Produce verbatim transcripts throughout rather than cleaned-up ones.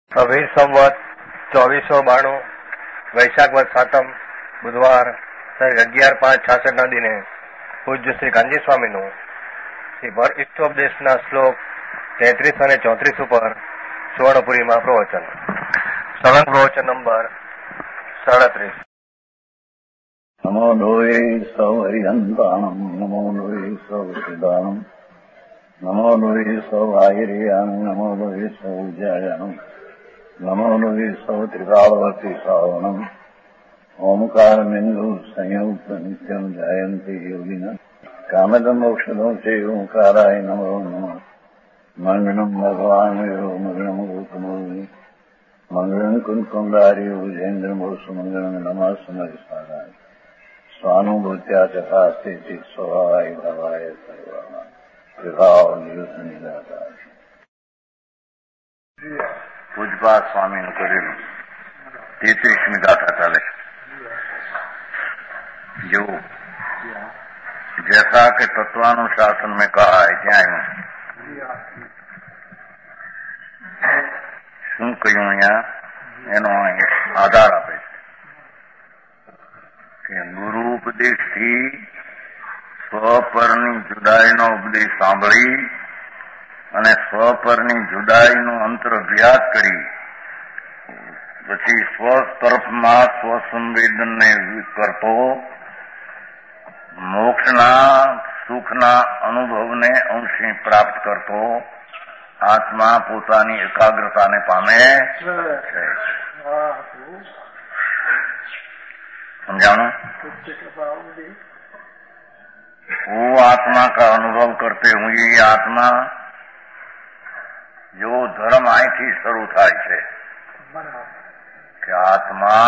कबीर संवत ચોવીસો બાણું વૈશાખ વદ સાતમ બુધવાર તારીખ અગિયાર પાંચ છાસઠ ના દિને પૂજ્ય શ્રી કાનજી સ્વામીનું શ્રી ભર ઇષ્ટોપદેશના શ્લોક તેત્રીસ અને ચોત્રીસ ઉપર સુવર્ણપુરીમાં પ્રવચન. સળંગ પ્રવચન નંબર સાડત્રીસ. નમો લોહે સૌ હરિહંતાણમ નમો લોહે સૌ સિદ્ધાણમ નમો લોહે સૌ આહિર્યાન નમો લોહે સૌ જયાનમ નમો લોહે સૌ ત્રિકાળવતી શ્રાવણમ ઓમકાર બિંદુ સંયુક્ત નિત્યમ જાયંતી યોગિના કામદમ ઔષધો છે ઓંકારાય નમો નમઃ. મંગળમ ભગવાન મંગળમ ગૌતમોની મંગળમ કુંકુંડાર્યો જૈન્દ્રમો સુમંગળમ નમઃ સમયસારાય સ્વાનુભૂત્યા ચકાસ્તે સ્વભાવાય ભવાય સર્વા વિભાવ નિદાતા. પૂજપાદ સ્વામીનું કરેલું તેત્રીસમી ગાથા ચાલે. जो जैसा कि तत्वानुशासन में कहा है ત્યાં શું કહ્યું અહીંયા એનો આધાર આપે છે કે ગુરુ ઉપદેશથી સ્વપરની જુદાઈનો ઉપદેશ સાંભળી અને સ્વપરની જુદાઈનું અંતર અભ્યાસ કરી પછી સ્વ તરફમાં સ્વસંવેદનને કરતો મોક્ષના સુખના અનુભવને અંશે પ્રાપ્ત કરતો આત્મા પોતાની એકાગ્રતાને પામે છે. समझाना? वो आत्मा का अनुभव करते हुए ये आत्मा जो धर्म અહીંથી શરૂ થાય છે કે આત્મા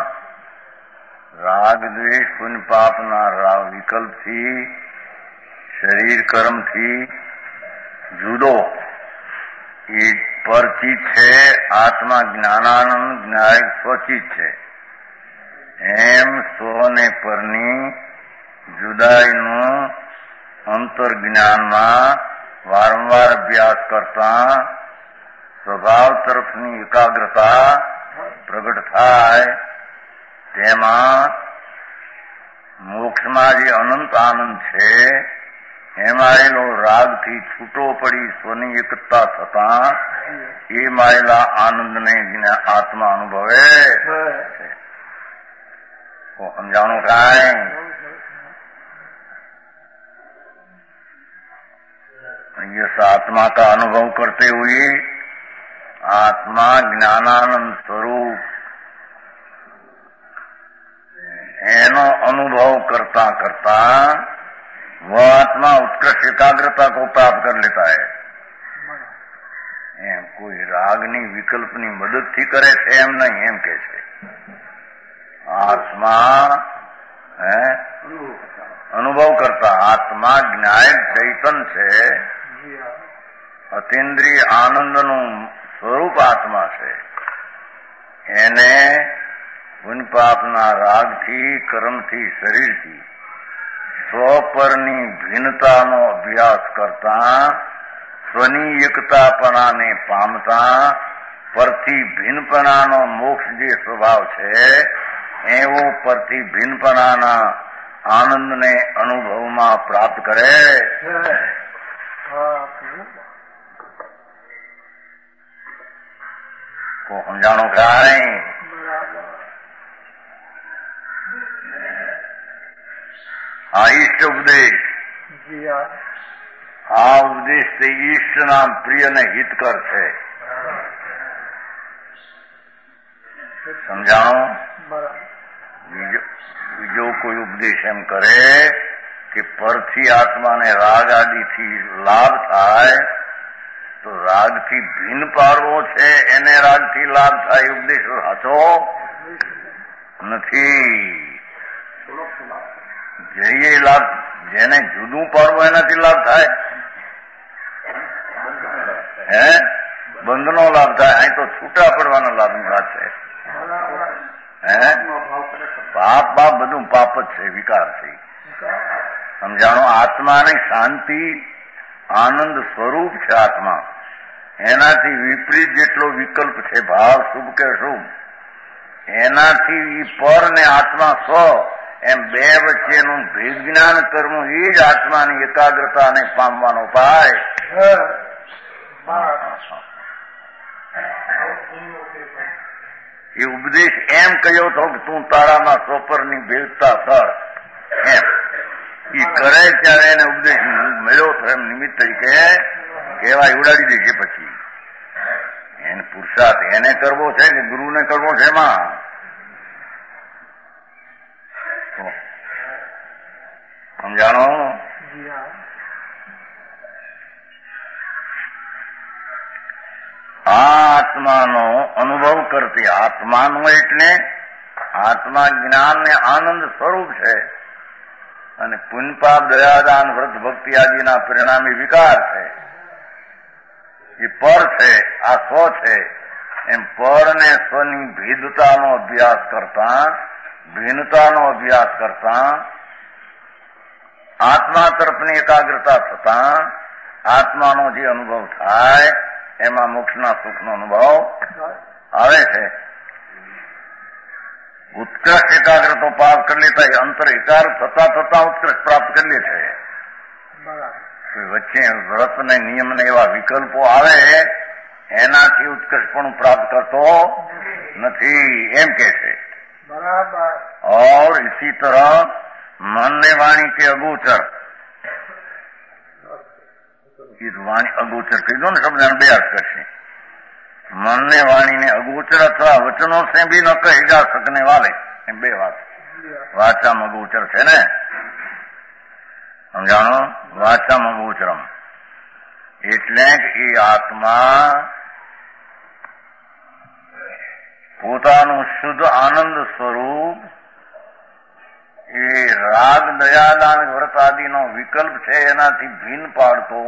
રાગ દ્વેષ પુણ્ય પાપના વિકલ્પથી શરીર કર્મથી જુદો એ પરચિત છે. આત્મા જ્ઞાનાનંદ જ્ઞાય સ્વચિત છે. એમ સ્વને પરની જુદાઈનું અંતર જ્ઞાનમાં વારંવાર અભ્યાસ કરતા સ્વભાવ તરફની એકાગ્રતા પ્રગટ થાય તેમાં મોક્ષમાં જે અનંત આનંદ છે એમાં એનો રાગથી છૂટો પડી સ્વની એકતા થતા એ માયેલા આનંદને આત્મા અનુભવે છે. સમજાણું કાંઈ? इस आत्मा का अनुभव करते हुए आत्मा ज्ञानानंद स्वरूप एनो अनुभव करता करता वह आत्मा उत्कृष्ट एकाग्रता को प्राप्त कर लेता है. एम कोई रागनी विकल्पनी मदद थी करे छे एम नहीं, एम के छे आत्मा है अनुभव करता. आत्मा ज्ञायक चैतन છે, અતિન્દ્રિય આનંદનું સ્વરૂપ આત્મા છે. એને પુણ્ય પાપના રાગથી કર્મથી શરીરથી સ્વપરની ભિન્નતાનો અભ્યાસ કરતા સ્વની એકતાપણાને પામતા પરથી ભિન્નપણાનો મોક્ષ જે સ્વભાવ છે એવો પરથી ભિન્નપણાના આનંદને અનુભવમાં પ્રાપ્ત કરે. को समझाणो कांई? आ ઈષ્ટ ઉપદેશ આ ઉપદેશ તે ઈષ્ટના પ્રિય ને હિતકર છે. સમજાણો? બીજો બીજો કોઈ ઉપદેશ એમ કરે કે પરથી આત્માને રાગ આદિથી લાભ થાય તો રાગથી ભિન્ન પાડવો છે એને રાગથી લાભ થાય ઉપદેશ સાચો નથી. જે લાભ જેને જુદું પાડવું એનાથી લાભ થાય હે બંધનો લાભ થાય. અહીં તો છૂટા પડવાનો લાભની વાત છે. હે પાપ બાપ બધું પાપ જ છે, વિકાર છે. સમજાણો? આત્માની શાંતિ આનંદ સ્વરૂપ છે આત્મા. એનાથી વિપરીત જેટલો વિકલ્પ છે, ભાવ શુભ કે શુભ, એનાથી પર ને આત્મા સ્વ એમ બે વચ્ચેનું વિજ્ઞાન કરવું એ જ આત્માની એકાગ્રતાને પામવાનો ઉપાય. એ ઉપદેશ એમ કહ્યો હતો કે તું તારામાં સ્વપરની ભેદતા કર એમ. એ કરે ત્યારે એને ઉપદેશ મળ્યો તો એમ નિમિત્ત તરીકે કહેવાય ઉડાડી દે છે. પછી એને પુરુષાર્થ એને કરવો છે કે ગુરુને કરવો છે? એમાં સમજાણો? આ આત્માનો અનુભવ કરતી, આત્માનો એટલે આત્મા જ્ઞાન ને આનંદ સ્વરૂપ છે અને પુણ્યપાપ દયાદાન વ્રત ભક્તિ આદિના પરિણામી વિકાર છે. એ પર છે, આ સ્વ છે. એમ પર ને સ્વની ભેદતાનો અભ્યાસ કરતા, ભિન્નતાનો અભ્યાસ કરતા, આત્મા તરફની એકાગ્રતા થતા આત્માનો જે અનુભવ થાય એમાં મોક્ષના સુખનો અનુભવ આવે છે. ઉત્કૃષ્ટ એકાગ્રતા પ્રાપ્ત કરી લેતા, એ અંતર એકાર થતા થતા ઉત્કૃષ્ટ પ્રાપ્ત કરી લે છે. વચ્ચે વ્રત ને નિયમ ને એવા વિકલ્પો આવે એનાથી ઉત્કર્ષપણું પ્રાપ્ત કરતો નથી એમ કે છે. और इसी तरह मन ने वाणी के अगोचर, वाणी अगोचर कही दो ना, शब्द બે અર્થ કરશે. मन ने वाणी ने अगोचर अथवा वचनों से भी न कहे जा सकने वाले, એમ બે વાત. વાચામાં અગોચર છે ને, સમજાણો? વાચામાં અગોચરમ એટલે કે એ આત્મા પોતાનું શુદ્ધ આનંદ સ્વરૂપ એ રાગ દયાદાન વ્રત આદિનો વિકલ્પ છે એનાથી ભિન્ન પાડતો,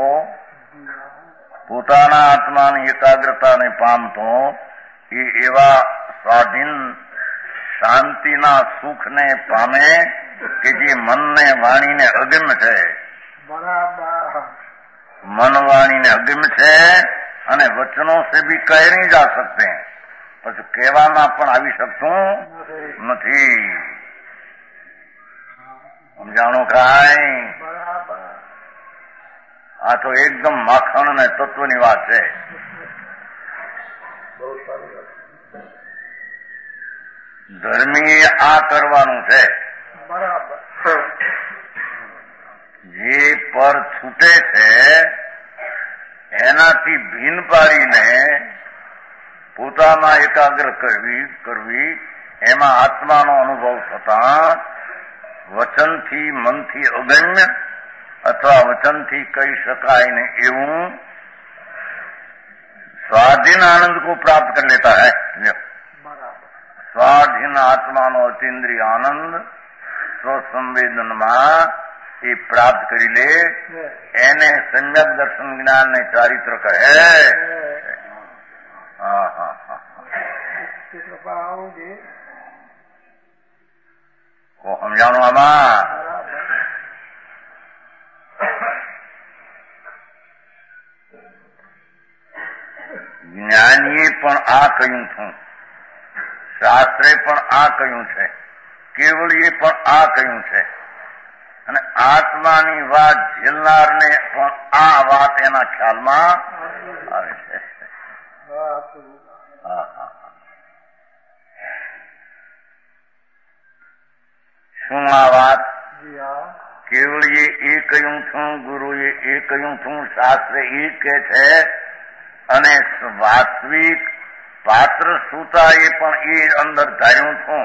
પોતાના આત્માની એકાગ્રતાને પામતો, એ એવા સ્વાધીન શાંતિના સુખને પામે કે જે મનને વાણીને અગમ્ય છે. મન વાણીને અગમ્ય છે અને વચનો સે ભી કહે નહીં જા શકતે, પછી કહેવામાં પણ આવી શકતું નથી. સમજાણું કાંઈ? આ તો એકદમ માખણ અને તત્વની વાત છે. ધર્મીએ આ કરવાનું છે. જે પર છૂટે છે એનાથી ભિન્ન પાડીને પોતામાં એકાગ્ર કરવી કરવી એમાં આત્માનો અનુભવ થતા વચનથી મનથી અગમ્ય અથવા વચનથી કહી શકાય ને એવું स्वाधीन आनंद को प्राप्त कर लेता है. स्वाधीन आत्माનો અતિન્દ્રિય આનંદ સ્વસંવેદનમાં એ પ્રાપ્ત કરી લે એને સમ્યક દર્શન જ્ઞાન ને ચારિત્ર કહે. હા હા હા કો સમજાણું આમાં? જ્ઞાનીએ પણ આ કહ્યું છું, શાસ્ત્રે પણ આ કહ્યું છે, કેવળીએ પણ આ કહ્યું છે અને આત્માની વાત ઝીલનારને પણ આ વાત એના ખ્યાલમાં આવે છે. હા હા શું આ વાત? કેવળીએ એ કહ્યું છું, ગુરુએ એ કહ્યું છું, શાસ્ત્રે એ કહે છે અને વાસ્તવિક પાત્ર શ્રોતાએ પણ એ અંદર ધાર્યું છું,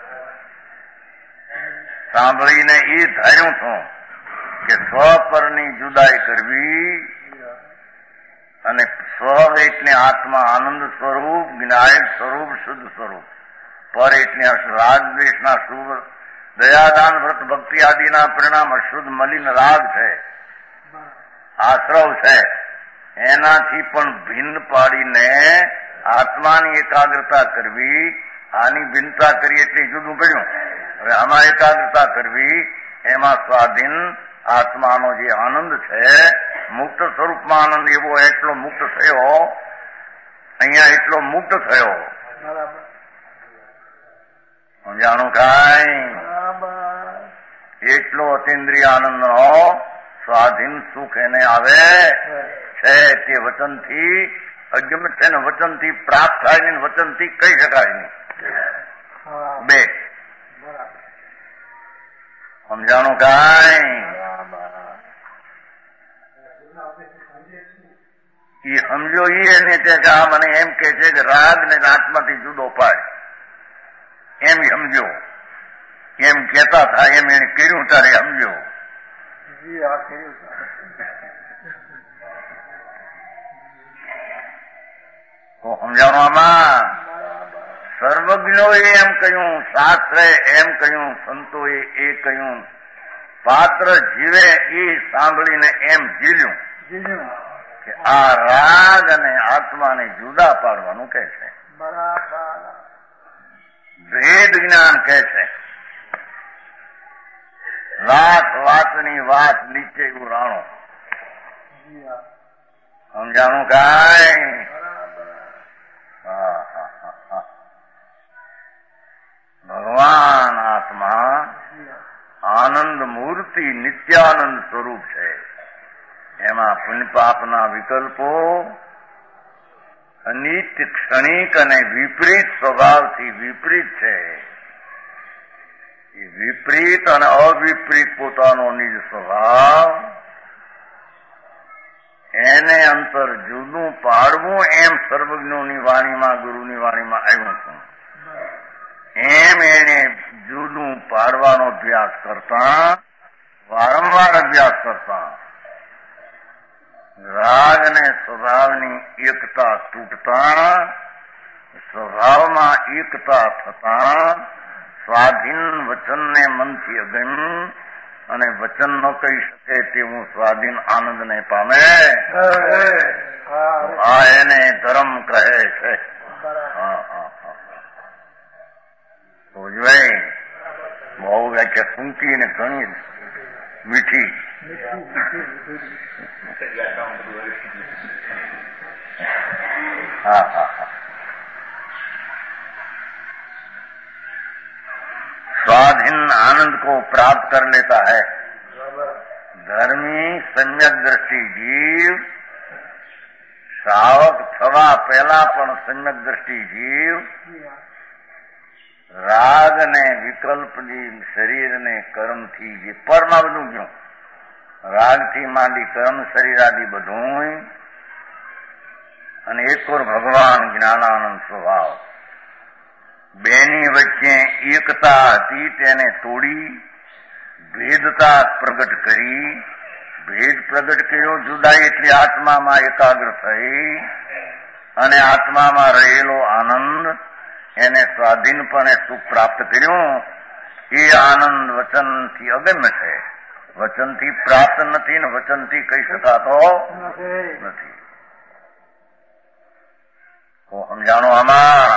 સાંભળીને એ ધાર્યું છું કે સ્વ પરની જુદાઈ કરવી અને સ્વ એટલે આત્મા આનંદ સ્વરૂપ, જ્ઞાન સ્વરૂપ, શુદ્ધ સ્વરૂપ, પર એટલે રાગ દ્વેષના શુભ દયાદાન વ્રત ભક્તિ આદિના પરિણામ અશુદ્ધ મલિન રાગ છે, આશ્રવ છે, એનાથી પણ ભિન્ન પાડીને આત્માની એકાગ્રતા કરવી. આની ભિન્નતા કરી એટલે જુદું પડ્યું. હવે આમાં એકાગ્રતા કરવી, એમાં સ્વાધીન આત્માનો જે આનંદ છે મુક્ત સ્વરૂપમાં આનંદ એવો એટલો મુક્ત થયો, અહીંયા એટલો મુક્ત થયો. જાણું કાંઈ એટલો અતિન્દ્રિય આનંદનો સ્વાધીન સુખ એને આવે છે તે વચનથી અગમ્ય છે ને વચનથી પ્રાપ્ત થાય નહીં, વચનથી કહી શકાય નહીં. બે સમજાણું કાંઈ? એ સમજો એને તે આ મને એમ કે છે કે રાગ ને આત્માથી જુદો પાડ, એમ સમજો. એમ કેતા થાય એમ એને કર્યું તારે સમજો. તો સમજાવવામાં સર્વજ્ઞોએ એમ કહ્યું, શાસ્ત્રે એમ કહ્યું, સંતોએ એ કહ્યું, પાત્ર જીવે એ સાંભળીને એમ ઝીલ્યું કે આ રાગ અને આત્માને જુદા પાડવાનું કે છે. ભેદ જ્ઞાન કે છે. લાખ વાતની વાત નીચે ઉરાણો. સમજાણું કાંઈ? ભગવાન આત્મા આનંદ મૂર્તિ નિત્યાનંદ સ્વરૂપ છે. એમાં પુણ્ય પાપના વિકલ્પો અનિત્ય ક્ષણિક અને વિપરીત સ્વભાવથી વિપરીત છે. એ વિપરીત અને અવિપરીત પોતાનો નિજ સ્વભાવ એને અંતર જુદું પાડવું એમ સર્વજ્ઞોની વાણીમાં, ગુરુની વાણીમાં આવ્યું હતું. એમ એને જુદું પાડવાનો અભ્યાસ કરતા, વારંવાર અભ્યાસ કરતા રાગ અને સ્વભાવની એકતા તૂટતા, સ્વભાવમાં એકતા થતા, સ્વાધીન વચનને મનથી અગમ અને વચન ન કહી શકે તેવું સ્વાધીન આનંદને પામે. આ એને ધર્મ કહે છે. હા હા હા તો જોઈ બહુ વ્યાખ્યા ટૂંકી ને ઘણી મીઠી. હા હા હા स्वाधीन आनंद को प्राप्त कर लेता है धर्मी सम्यक दृष्टि जीव. श्रावक थवा पहला पण सम्यक दृष्टि जीव राग ने विकल्प शरीर ने कर्म थी જે પરમાં બધું ગયું, રાગ થી માંડી કર્મ શરીર આદિ બધું, અને એક ઓર ભગવાન જ્ઞાનાનંદ સ્વભાવ, બેની વચ્ચે એકતા હતી તેને તોડી ભેદતા પ્રગટ કરી. ભેદ પ્રગટ કર્યો, જુદાઈ એટલે આત્મામાં એકાગ્ર થઈ અને આત્મામાં રહેલો આનંદ એને સ્વાધીનપણે સુખ પ્રાપ્ત કર્યું. એ આનંદ વચનથી અગમ્ય છે, વચનથી પ્રાપ્ત નથી ને વચનથી કહી શકાતો નથી. તો સમજાણો આમાં?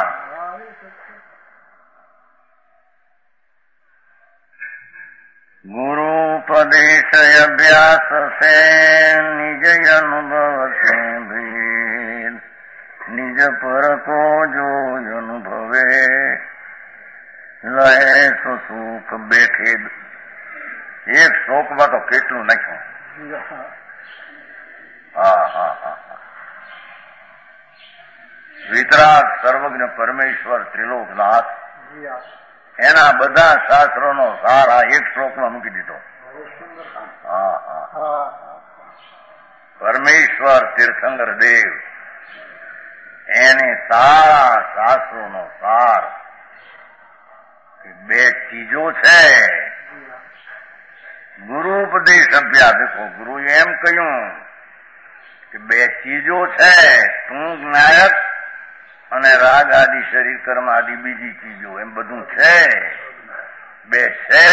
गुरुपदेश अभ्यास से निज अनुभव से भेद निज पर को जो अनुभवे लहे सो सुख बेठे. एक શોકમાં તો કેટલું નાખ્યું. હા હા હા વિતરાગ સર્વજ્ઞ પરમેશ્વર ત્રિલોકનાથ એના બધા શાસ્ત્રોનો સાર આ એક શ્લોકમાં મૂકી દીધો. હા હા પરમેશ્વર તીર્થંકર દેવ એને સારા શાસ્ત્રોનો સાર બે ચીજો છે. ગુરુ ઉપદેશ અભ્યાસ. દેખો ગુરુએ એમ કહ્યું કે બે ચીજો છે, તું જ્ઞાયક અને રાગ આદિ શરીર કર્મ આદિ બીજી ચીજો, એમ બધું છે, બે છે.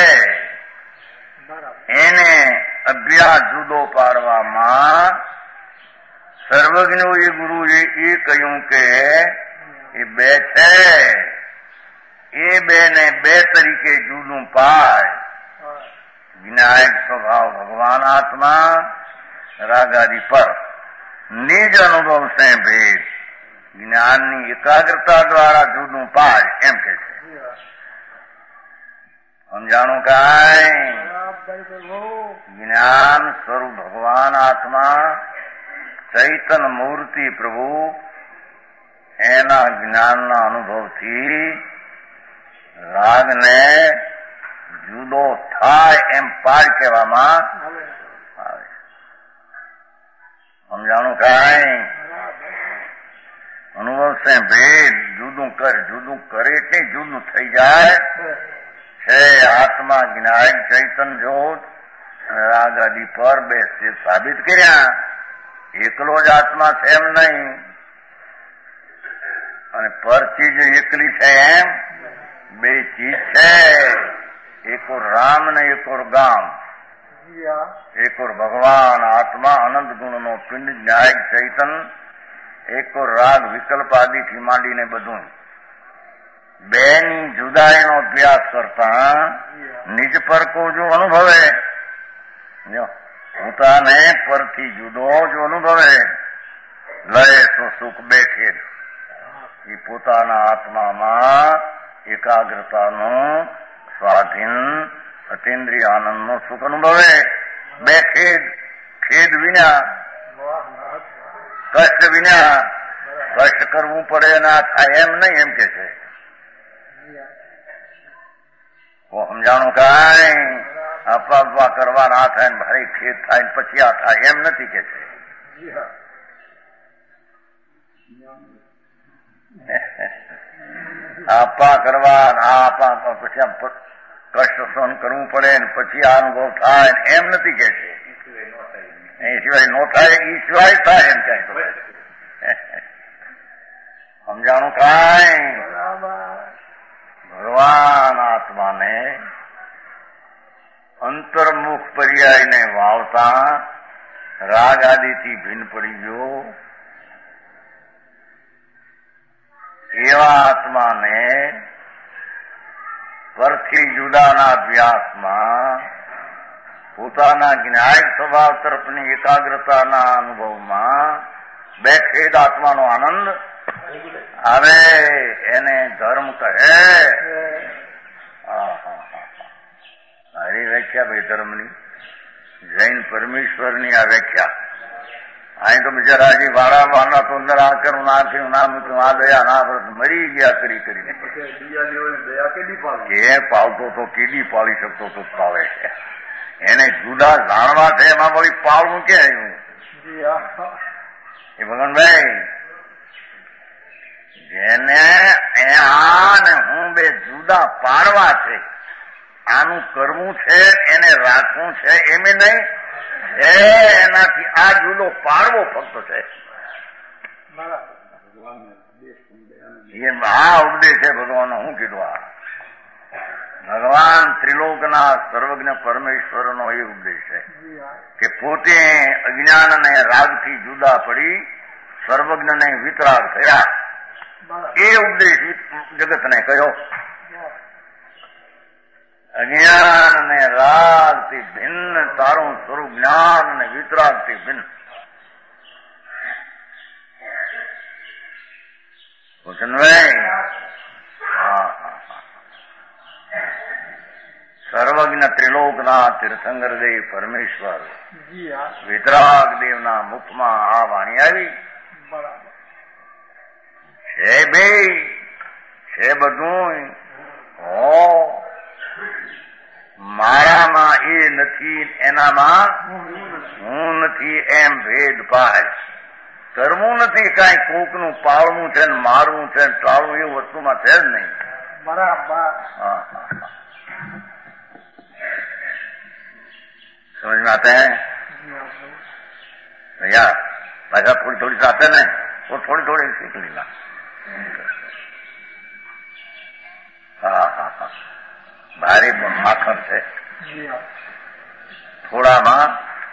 એને અભ્યાસ જુદો પાડવામાં સર્વજ્ઞોએ ગુરુએ એ કહ્યું કે એ બે છે, એ બે ને બે તરીકે જુદું પાડ. વિનાયક સ્વભાવ ભગવાન આત્મા રાગ આદિ પર નિજ અનુભવ સે ભેદ જ્ઞાનની એકાગ્રતા દ્વારા જુદું પાડ એમ કે છે. સમજાણું કાંઈ? જ્ઞાન સ્વરૂપ ભગવાન આત્મા ચૈતન મૂર્તિ પ્રભુ એના જ્ઞાનના અનુભવથી રાગને જુદો થાય એમ પાડ કહેવામાં આવે. સમજાણું કાંઈ? અનુભવ સે ભેદ જુદું કર જુદું કરે એટલે જુદું થઈ જાય છે. આત્મા જ્ઞાન ચૈતન જોત રાગ આદિ પર બે સાબિત કર્યા. એકલો જ આત્મા છે એમ નહીં અને પર ચીજ એકલી છે એમ બે ચીજ છે. એકોર રામ ને એકોર ગામ, એકોર ભગવાન આત્મા અનંત ગુણ નો પિંડ ન્યાય ચૈતન, એકોર રાગ વિકલ્પ આદિથી માંડીને બધું. બેની જુદાઈનો અભ્યાસ કરતા નિજ પર કો જો અનુભવે, પોતાને પરથી જુદો જો અનુભવે, લય તો સુખ બેઠે એ પોતાના આત્મામાં એકાગ્રતાનું સ્વાધીન અતિન્દ્રિય આનંદનો સુખ અનુભવે. બે ખેદ, ખેદ વિના, કષ્ટ વિના. કષ્ટ કરવું પડે ના થાય એમ નહીં એમ કે છે. સમજાણું કાંઈ? આપવા આપવા કરવા ના થાય ને ભારે ખેદ થાય પછી આ થાય એમ નથી કે છે. આપા કરવા આપા પછી કષ્ટ સહન કરવું પડે ને પછી આ અનુભવ થાય એમ નથી કે છે. એ સિવાય નો થાય એ સિવાય થાય એમ કઈ. સમજાણું કાંઈ? ભગવાન આત્માને અંતર્મુખ પર્યાયને વાવતા રાગ આદિથી ભિન્ન પડી ગયો એવા આત્માને પરથી જુદાના અભ્યાસમાં પોતાના જ્ઞાયક સ્વભાવ તરફની એકાગ્રતાના અનુભવમાં બે ખેદ આત્માનો આનંદ આવે એને ધર્મ કહે. સારી વ્યાખ્યા ભાઈ ધર્મની, જૈન પરમેશ્વરની આ વ્યાખ્યા. અહીં તો બિચારાજી વાળા વાળા તો અંદર આ કરું ના કર્યું ના મૂક્યું આ દયા ના વ્રત મરી ગયા કરી કરીને. કે પાલતો તો કીડી પાળી શકતો તો પાળે છે. એને જુદા જાણવા છે એમાં વળી પાળવું કે આવ્યું એ ભગવાનભાઈ. જેને આ ને હું બે જુદા પાડવા છે, આનું કરવું છે એને રાખવું છે એમ નહીં, એનાથી આ જુદો પાડવો ફક્ત છે. આ ઉપદેશ છે ભગવાનનો. હું કીધું આ ભગવાન ત્રિલોકના સર્વજ્ઞ પરમેશ્વરનો એ ઉપદેશ છે કે પોતે અજ્ઞાન અને રાગથી જુદા પડી સર્વજ્ઞને વિતરાગ થયા. એ ઉપદેશ જગતને કહ્યો. અજ્ઞાન અને રાગ થી ભિન્ન તારું સ્વરૂપ જ્ઞાન અને વિતરાગ થી ભિન્ન. ભૂષણભાઈ સર્વજ્ઞ ત્રિલોકના તીર્થંકર દેવ પરમેશ્વર વિતરાગ દેવના મુખમાં આ વાણી આવી છે. ભાઈ છે બધું. હો મારામાં એ નથી એનામાં હું નથી એમ ભેદ પાડ. કરવું નથી કઈ કોકનું પાળવું છે ને મારવું છે ને ટાળવું એવું વસ્તુમાં છે જ નહીં. બરાબર. હા समझ में आते हैं भैया? पैसा थोड़ी थोड़ी से आते हैं वो थोड़ी थोड़ी सीख लेना. હા હા હા ભારે માખણ છે. થોડામાં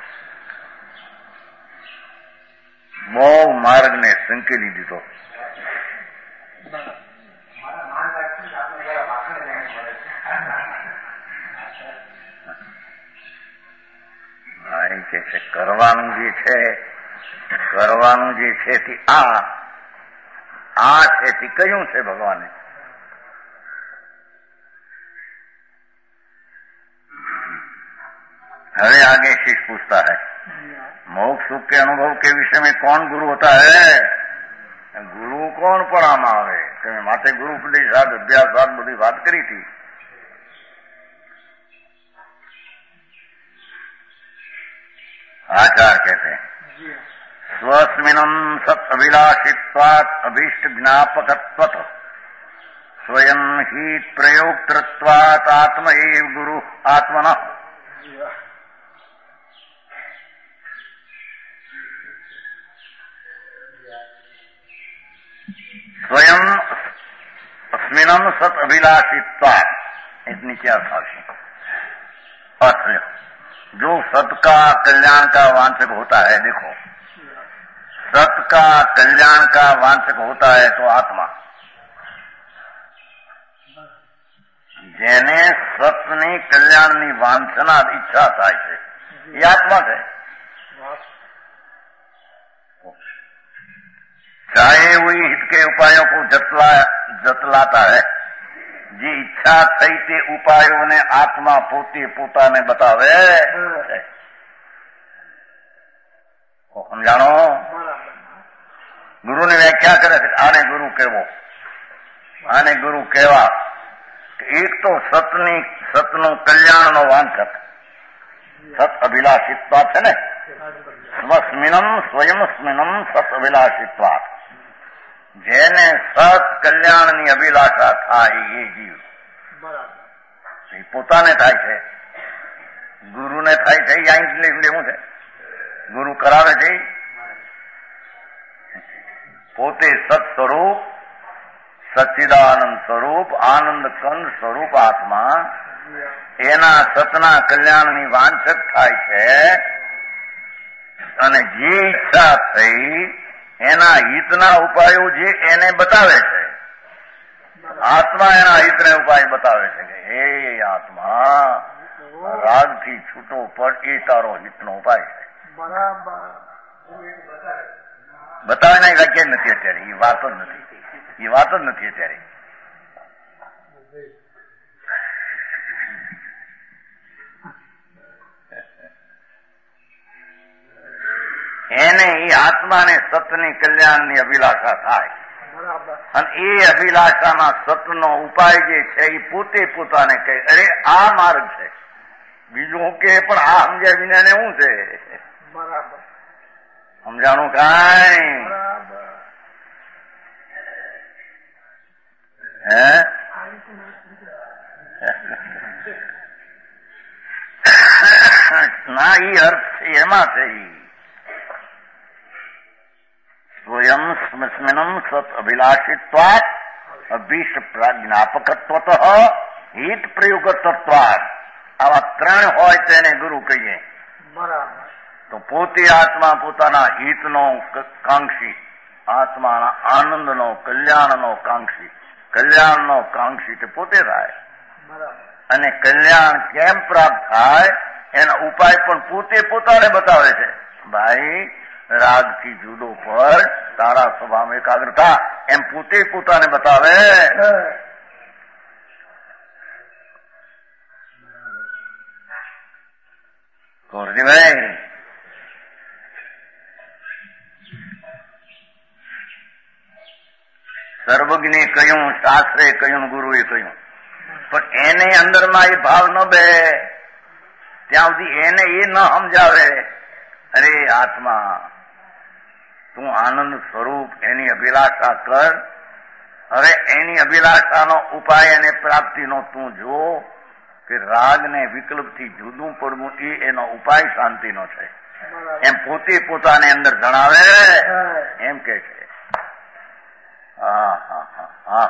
બહુ માર્ગને સંકેલી દીધો. કે છે કરવાનું જે છે કરવાનું જે છે તે આ આ છે તે કયું છે ભગવાને? હવે आगे शिष्य पूछता है मोक्ष सुख के अनुभव के विषय में कौन गुरु होता है? गुरु कौन पढ़ामा आवे कि माथे गुरु उपदेश अभ्यास बड़ी बात करी थी। आचार्य कहते हैं स्वस्मिनम सत अभिलाषित्वात् अभीष्ट ज्ञापकत्वत स्वयं ही प्रयोक्तृत्वात् आत्म एव गुरु आत्मनः। स्वयं अस्मिनम सत अभिलाषित्वात् इतनी क्या अर्थ जो सत का कल्याण का वांछक होता है। देखो सत का कल्याण का वांछक होता है तो आत्मा जेने सतनी कल्याणनी वांछना ઈચ્છા થાય છે એ આત્મા છે। चाहे वही हित के उपायों को जतला जतलाता है जी ઈચ્છા થઈ તે ઉપાયોને આત્મા પોતે પોતાને બતાવે છે। સમજાણો? ગુરુની વ્યાખ્યા કરે છે આને ગુરુ કહેવો આને ગુરુ કહેવા। એક તો સતની સતનું કલ્યાણનો વાંછક સત અભિલાષિત્વા છે ને સ્વસ્મિનમ સ્વયં સ્મિનમ સત અભિલાષિત્વા જેને સત કલ્યાણની અભિલાષા થાય એ જીવ એ પોતાને થાય છે ગુરુને થાય છે અહીં લેવું છે ગુરુ કરાવે છે પોતે સત સ્વરૂપ સચ્ચિદાનંદ સ્વરૂપ આનંદ કંદ સ્વરૂપ આત્મા એના સતના કલ્યાણની વાંછક થાય છે અને જે ઈચ્છા થઈ એના હિતના ઉપાયો જે એને બતાવે છે આત્મા એના હિતને ઉપાય બતાવે છે કે હે આત્મા રાગથી છૂટો પડ એ તારો હિતનો ઉપાય છે। બતાવે ના વાક્ય નથી અત્યારે એ વાત જ નથી એ વાત જ નથી અત્યારે। એને એ આત્માને સતની કલ્યાણની અભિલાષા થાય અને એ અભિલાષામાં સતનો ઉપાય જે છે એ પોતે પોતાને કહે અરે આ માર્ગ છે બીજું કે પણ આ સમજ્યા વિના ને શું છે સમજાણું કાંઈ હે ના ઈ અર્થ છે એમાં છે स्वयं स्मिनम सत अभिलाषित्वात् अभीष्ट ज्ञापकत्वत हित प्रयोगतत्वात् આવા ત્રણ હોય તેને ગુરુ કહીએ તો પોતે આત્મા પોતાના હિતનો કાંક્ષી આત્માના આનંદનો કલ્યાણનો કાંક્ષી કલ્યાણનો કાંક્ષી તે પોતે થાય અને કલ્યાણ કેમ પ્રાપ્ત થાય એના ઉપાય પણ પોતે પોતાને બતાવે છે। ભાઈ રાગથી જુદો પર તારા સ્વભાવ એકાગ્રતા એમ પોતે પોતાને બતાવે। ગોરજીભાઈ સર્વજ્ઞે કહ્યું શાસ્ત્રે કહ્યું ગુરુએ કહ્યું પણ એને અંદરમાં એ ભાવ ન બે ત્યાં સુધી એને એ ન સમજાવે અરે આત્મા તું આનંદ સ્વરૂપ એની અભિલાષા કર હવે એની અભિલાષાનો ઉપાય અને પ્રાપ્તિનો તું જો કે રાગને વિકલ્પથી જુદું પડવું એ એનો ઉપાય શાંતિનો છે એમ પોતે પોતાને અંદર જણાવે એમ કે છે। હા હા હા હા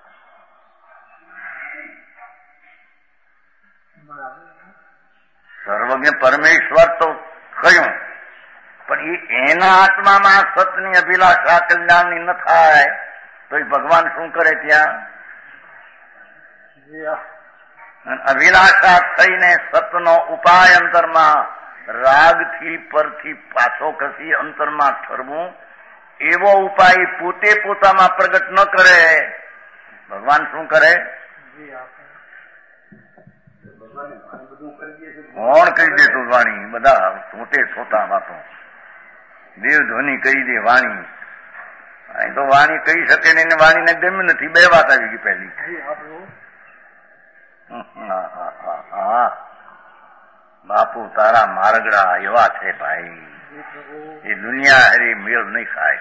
સર્વજ્ઞ પરમેશ્વર તો કહ્યું પણ એ એના આત્મામાં સતની અભિલાષા કલ્યાણની ન થાય તો એ ભગવાન શું કરે ત્યાં અભિલાષા થઈને સતનો ઉપાય અંતરમાં રાગથી પરથી પાછો ખસી અંતરમાં ઠરવું એવો ઉપાય પોતે પોતામાં પ્રગટ ન કરે. ભગવાન શું કરે? કોણ કહી દેતું વાણી? બધા સોતે સોતા વાતો દેવ ધ્વનિ કહી દે વાણી. અહીં તો વાણી કહી શકે ને વાણીને ગમ્યું નથી. બે વાત આવી ગઈ પહેલી. હા બાપુ તારા માર્ગડા એવા છે ભાઈ, એ દુનિયા હરી મેળ નહીં ખાય.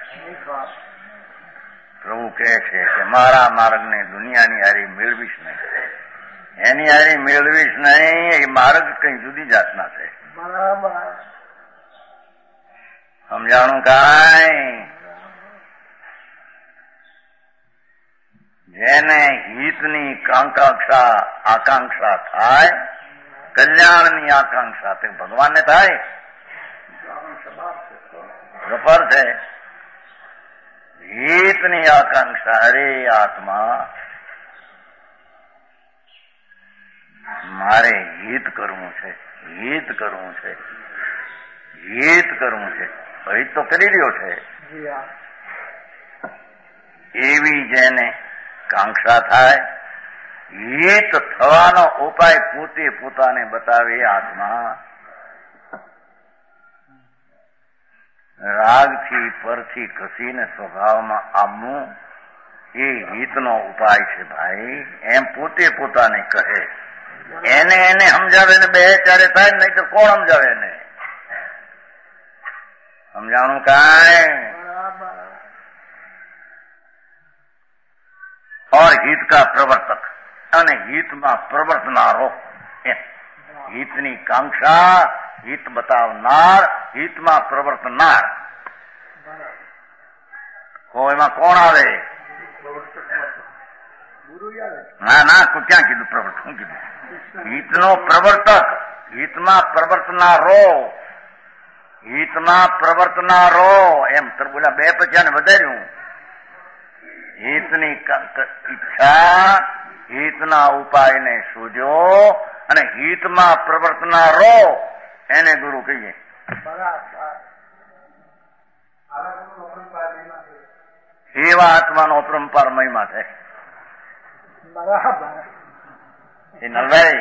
પ્રભુ કહે છે કે મારા માર્ગને દુનિયાની હારી મેળવીશ નહીં, એની હારી મેળવીશ નહીં. એ માર્ગ કઈ જુદી જાતના છે. સમજાણું કાંઈ? જેને હિતની આકાંક્ષા આકાંક્ષા થાય, કલ્યાણની આકાંક્ષા તે ભગવાનને થાય. ગફર છે હિતની આકાંક્ષા. અરે આત્મા મારે હિત કરવું છે, હિત કરવું છે, હિત કરવું છે. હિત તો કરી રહ્યો છે. એવી જેને કાંક્ષા થાય, હિત થવાનો ઉપાય પોતે પોતાને બતાવે આત્મા. રાગથી પરથી ઘસીને સ્વભાવમાં આવવું એ હિતનો ઉપાય છે ભાઈ. એમ પોતે પોતાને કહે. એને એને સમજાવે ને બે ચારે થાય, નહીં તો કોણ સમજાવે એને? સમજાણું કાંઈ? और हित का प्रवर्तक અને હિતમાં પ્રવર્તનારો. હિતની કાંક્ષા, હિત બતાવનાર, હિતમાં પ્રવર્તનાર. કોઈમાં કોણ આવે? ના ના ક્યાં કીધું પ્રવર્તક? શું કીધું? હિતનો પ્રવર્તક, હિતમાં પ્રવર્તનારો, હિતમાં પ્રવર્તનારો. એમ બોલ્યા બે પચાને વધાર્યું. હિતની ઈચ્છા, હિતના ઉપાયને શોધ્યો અને હિતમાં પ્રવર્તનારો એને ગુરુ કહીએ. એવા આત્માનો અપરંપાર મહિમા છે. એ નલભાઈ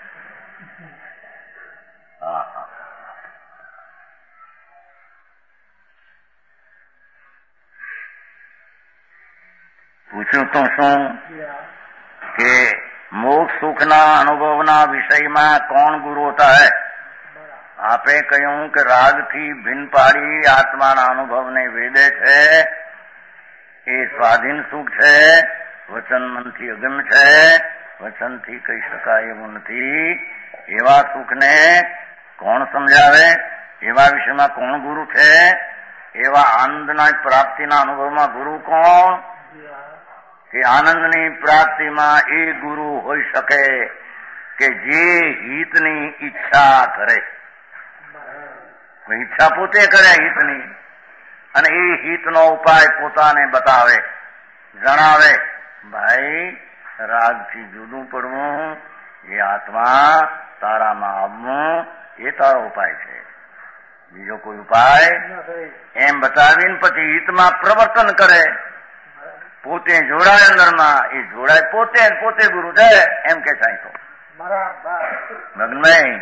હા હા પૂછ્યું તો શું કે મોક્ષ સુખના અનુભવના વિષયમાં કોણ ગુરુ હોતા હૈ? આપે કહ્યું કે રાગથી ભિન્ન પાડી આત્માના અનુભવને વેદે છે. એ સ્વાધીન સુખ છે, વચન મનથી અગમ્ય છે, વચનથી કહી શકાય એવું નથી. એવા સુખને કોણ સમજાવે? એવા વિષયમાં કોણ ગુરુ છે? એવા આનંદના પ્રાપ્તિના અનુભવમાં ગુરુ કોણ? કે આનંદની પ્રાપ્તિમાં એ ગુરુ હોઈ શકે કે જે હિતની ઈચ્છા કરે. ઈચ્છા પોતે કરે હિતની, અને એ હિતનો ઉપાય પોતાને બતાવે, જણાવે. ભાઈ રાગથી જુદું પડવું એ આત્મા તારામાં આવવું એ તારો ઉપાય છે, બીજો કોઈ ઉપાય એમ બતાવીને પછી હિતમાં પ્રવર્તન કરે. પોતે જોડાય અંદરમાં, એ જોડાય પોતે પોતે ગુરુ છે એમ કે થાય. તો મગનભાઈ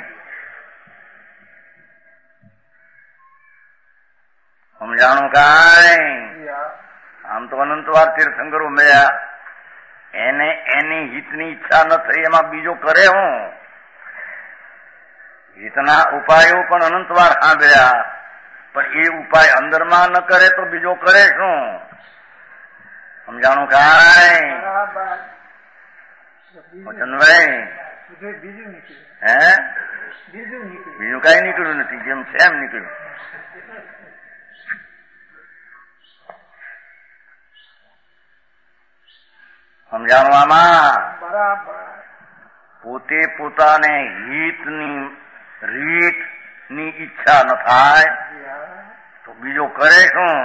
સમજાણું કાંઈ? આમ તો અનંતવાર તીર્થંકરો મળ્યા, એને એની હિતની ઈચ્છા ન થઈ એમાં બીજો કરે હું? હિતના ઉપાયો પણ અનંતવાર સાંભળ્યા, પણ એ ઉપાય અંદરમાં ન કરે તો બીજો કરે શું? સમજાણું કાંઈ? ચંદભાઈ હે બીજું કઈ નીકળ્યું નથી, જેમ છે એમ નીકળ્યું. સમજાણું આમાં? પોતે પોતાને હિતની રીત ની ઈચ્છા ન થાય તો બીજો કરે શું?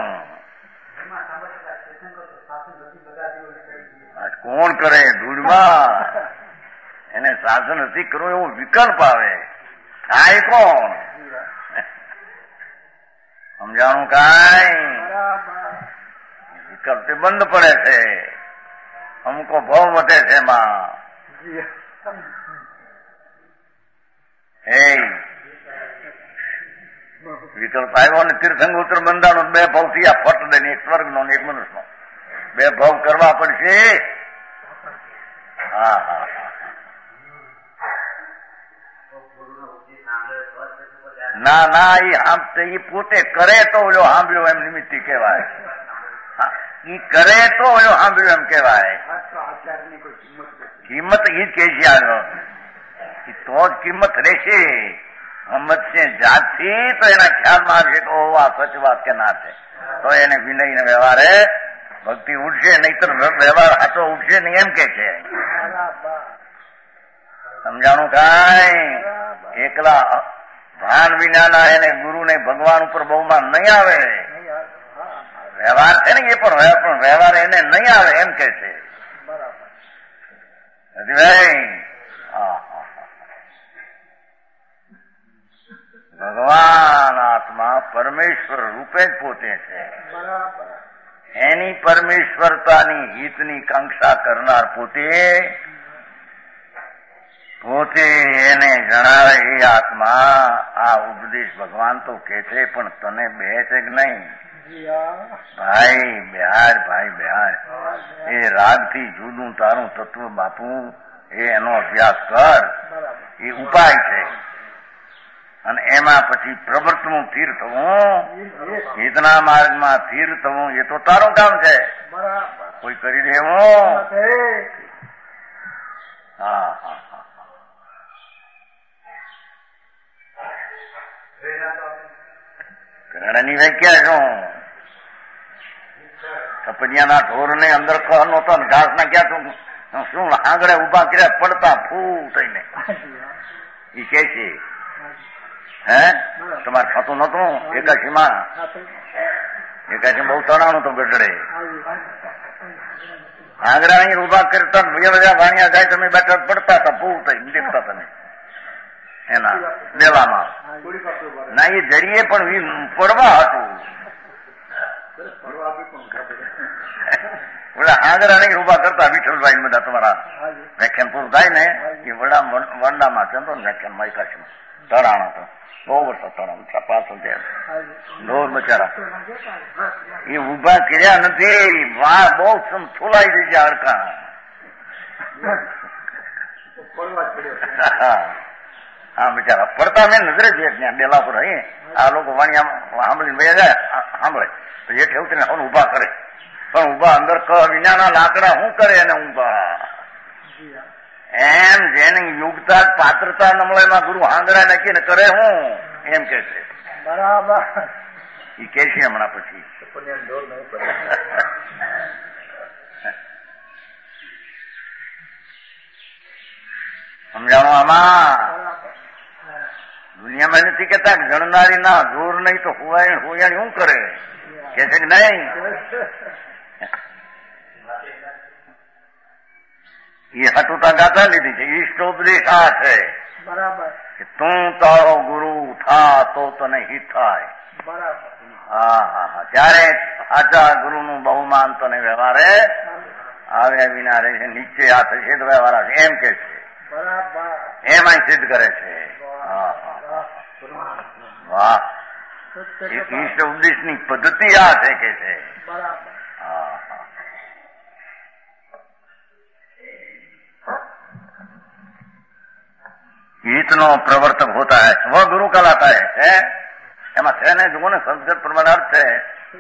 કોણ કરે? ધૂળમાં એને સાધન નથી કરવું એવો વિકલ્પ આવે, થાય કોણ? સમજાણું કાંઈ વિકલ્પ બંધ પડે છે, અમુકો ભાવ વધે છે એમાં. હે વિકલ્પ આવ્યો ને તીર્થંગોત્ર બંધાણો બે ભાવ થયા, ફટ દઈને એક સ્વર્ગનો ને એક મનુષ્યનો બે ભાવ કરવા પડશે. હા હા ના ના એ પોતે કરે તો ઓલો સાંભળ્યો એમ નિમિત્તિ કહેવાય, ઈ કરે તો ઓલો સાંભળ્યું એમ કહેવાય. કિંમત ઈ જ કે છે આગળ, તો જ કિંમત રહેશે. સમજશે જાતથી તો એના ખ્યાલમાં આવશે કે ઓ આ સચ વાત કે ના છે, તો એને વિનય ને વ્યવહારે ભક્તિ ઉઠશે, નહીતર વ્યવહાર હાથો ઉઠશે નહીં એમ કે છે. સમજાણું કાંઈ? એકલા ભાન વિનાના એને ગુરુ ને ભગવાન ઉપર બહુમાન નહીં આવે. વ્યવહાર છે ને એ પણ વ્યવહાર એને નહીં આવે એમ કે છે. ભગવાન આત્મા પરમેશ્વર રૂપે જ પોતે છે. એની પરમેશ્વરતાની હિતની કાંક્ષા કરનાર પોતે પોતે એને જણાવે એ આત્મા આ ઉપદેશ ભગવાન તો કે છે પણ તને બે છે કે નહીં? ભાઈ બિહાર ભાઈ બિહાર એ રાગથી જુદું તારું તત્વ બાપુ એ એનો અભ્યાસ કર, એ ઉપાય છે. અને એમાં પછી પ્રવર્તનું સ્થિર થવું, હિતના માર્ગમાં સ્થિર થવું એ તો તારું કામ છે, કોઈ કરી દેવું. હા હા કરણની વ્યાખ્યા શું? કપડિયાના ઢોર ને અંદર કહ નતો ઘાસ ના ક્યાં શું આંગળે ઉભા કર્યા પડતા ફૂ થઈને ઈ કે છે. હે તમારે થતું નતું એકાશીમાં? એકાશી બહુ તણાણું તો ગઢડે આંગળા અહીં ઉભા કરતા બધા વાણિયા જાય તમે બેઠા પડતા હતા ફૂ થઈ દેખતા તમે એના દેવામાં ના એ જરીએ પણ પડવા હતું. ઓલા આંગળા નહીં ઉભા કરતા વિઠ્ઠલભાઈ બધા તમારા વ્યાખ્યાન પૂરું થાય ને એ વડા વંડામાં ચંદો ને વ્યાખ્યાનમાં એકાશીમાં તરાણા તો બહુ વર્ષ તરાણા પાછળ ત્યાં ઢોર બચારા એ ઉભા કર્યા નથી. વાહ બહુ થોલાઈ દે છે હડકા. હા બિચારા પડતા મેં નજરે જોઈએ ત્યાં ડેલા પર અહીં આ લોકો વાણિયા સાંભળીને બે જાય સાંભળે તો એ ઠેવતીને હવે ઉભા કરે પણ ઉભા અંદર ક વિનાના લાકડા શું કરે એને ઉભા એમ જેની યોગતા પાત્રતા નમળેમાં ગુરુ આંગળા નાખીને કરે હું એમ કે છે. બરાબર એ કે છે હમણાં પછી સમજાણો આમાં દુનિયામાં નથી કેતા ગણનારી ના જોર નહીં તો હોવાય હોયાણી શું કરે કે છે કે નહીં? એ હટુતા ગાતા લીધી છે. ઈષ્ટોપદેશ આ છે કે તું તારો ગુરુ થા તો તને હિત થાય. હા હા હા ત્યારે સાચા ગુરુ નું બહુમાન તને વ્યવહારે આવ્યા વિના રહે છે. નીચે આ થશે તો વ્યવહાર આવશે એમ કે છે. એમાં સિદ્ધ કરે છે. વાહ ઈષ્ટ ઉપદેશ ની પદ્ધતિ આ છે કે છે. हित नो प्रवर्तक होता है वह गुरु कहलाता है, है? एमा है ने जो ने संस्कृत प्रमाणार्थ है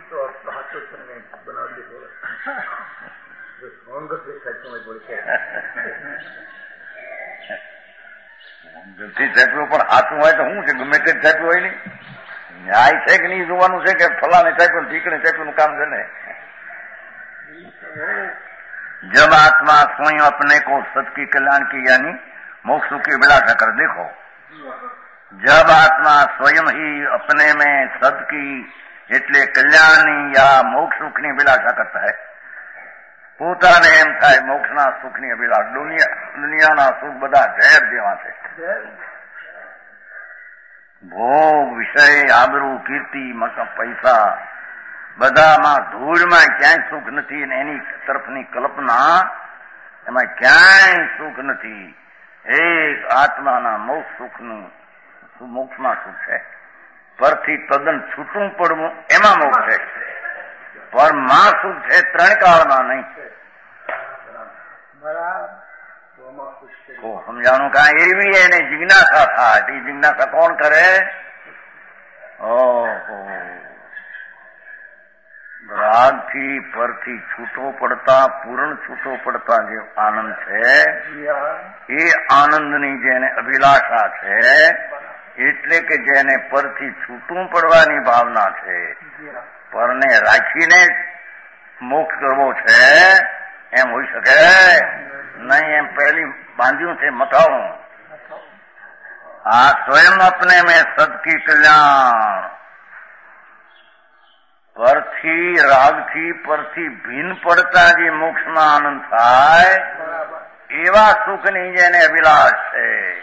પણ હાથું હોય તો શું છે? ગમે તે છાપ્યું હોય નહીં ન્યાય છે કે નહીં જોવાનું છે કે ફલાને છાપ્યું ઠીકણે છાપ્યું કામ છે ને. जब आत्मा स्वयं अपने को सत की कल्याण की यानी मोक्ष की अभिलाषा कर देखो, जब आत्मा स्वयं ही अपने में सत की એટલે કલ્યાણની યા મોક્ષ સુખની અભિલાષા કરતા હૈ, પોતાને એમ થાય મોક્ષના સુખની અભિલાષા, દુનિયા દુનિયાના સુખ બધા ઝેર જેવા છે ભોગ, વિષય, આબરૂ, કીર્તિ, પૈસા બધામાં ધૂળમાં ક્યાંય સુખ નથી અને એની તરફની કલ્પના એમાં ક્યાંય સુખ નથી. એક આત્માના મોક્ષ સુખનું મોક્ષમાં સુખ છે. પરથી તદ્દન છૂટું પડવું એમાં મોક્ષ છે. પરમાં સુખ છે, ત્રણ કાળમાં નહીં. સમજાણું કા એવી એને જિજ્ઞાસા થાય. એ જિજ્ઞાસા કોણ કરે? ઓહો, રાગથી પરથી છૂટો પડતા, પૂર્ણ છૂટો પડતા જે આનંદ છે એ આનંદની જેને અભિલાષા છે, એટલે કે જેને પરથી છૂટું પડવાની ભાવના છે, પરને રાખીને મોક્ષ કરવો છે, એમ હોઈ શકે નહીં. એમ પહેલી બાંધ્યું છે મથાવું. આ સ્વયં અપને મેં સદકી કલ્યાણ. પરથી રાગથી પરથી ભીન પડતા જે મોક્ષમાં આનંદ થાય એવા સુખની જેને અભિલાષ છે.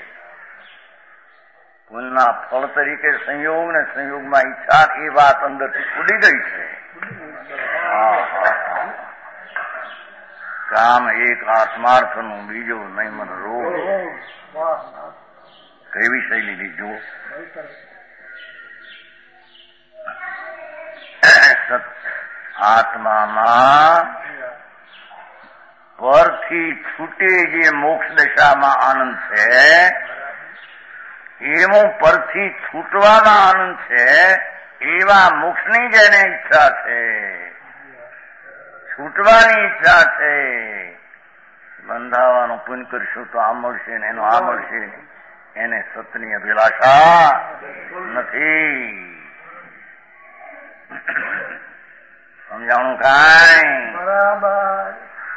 પુલના ફળ તરીકે સંયોગ ને સંયોગમાં ઈચ્છા એ વાત અંદરથી ઉડી ગઈ છે. કામ એક આત્માર્થનું, બીજો નહીં મન રોગ. કેવી શૈલી લીધો. આત્મામાં પરથી છૂટે જે મોક્ષ દશામાં આનંદ છે, એવું પરથી છૂટવામાં આનંદ છે, એવા મોક્ષની જેને ઈચ્છા છે, છૂટવાની ઈચ્છા છે. બંધાવાનું પુણ્ય કરશું તો આ મળશે ને એનો આ મળશે, એને સતની અભિલાષા નથી. સમજાણું કાંઈ? બરાબર.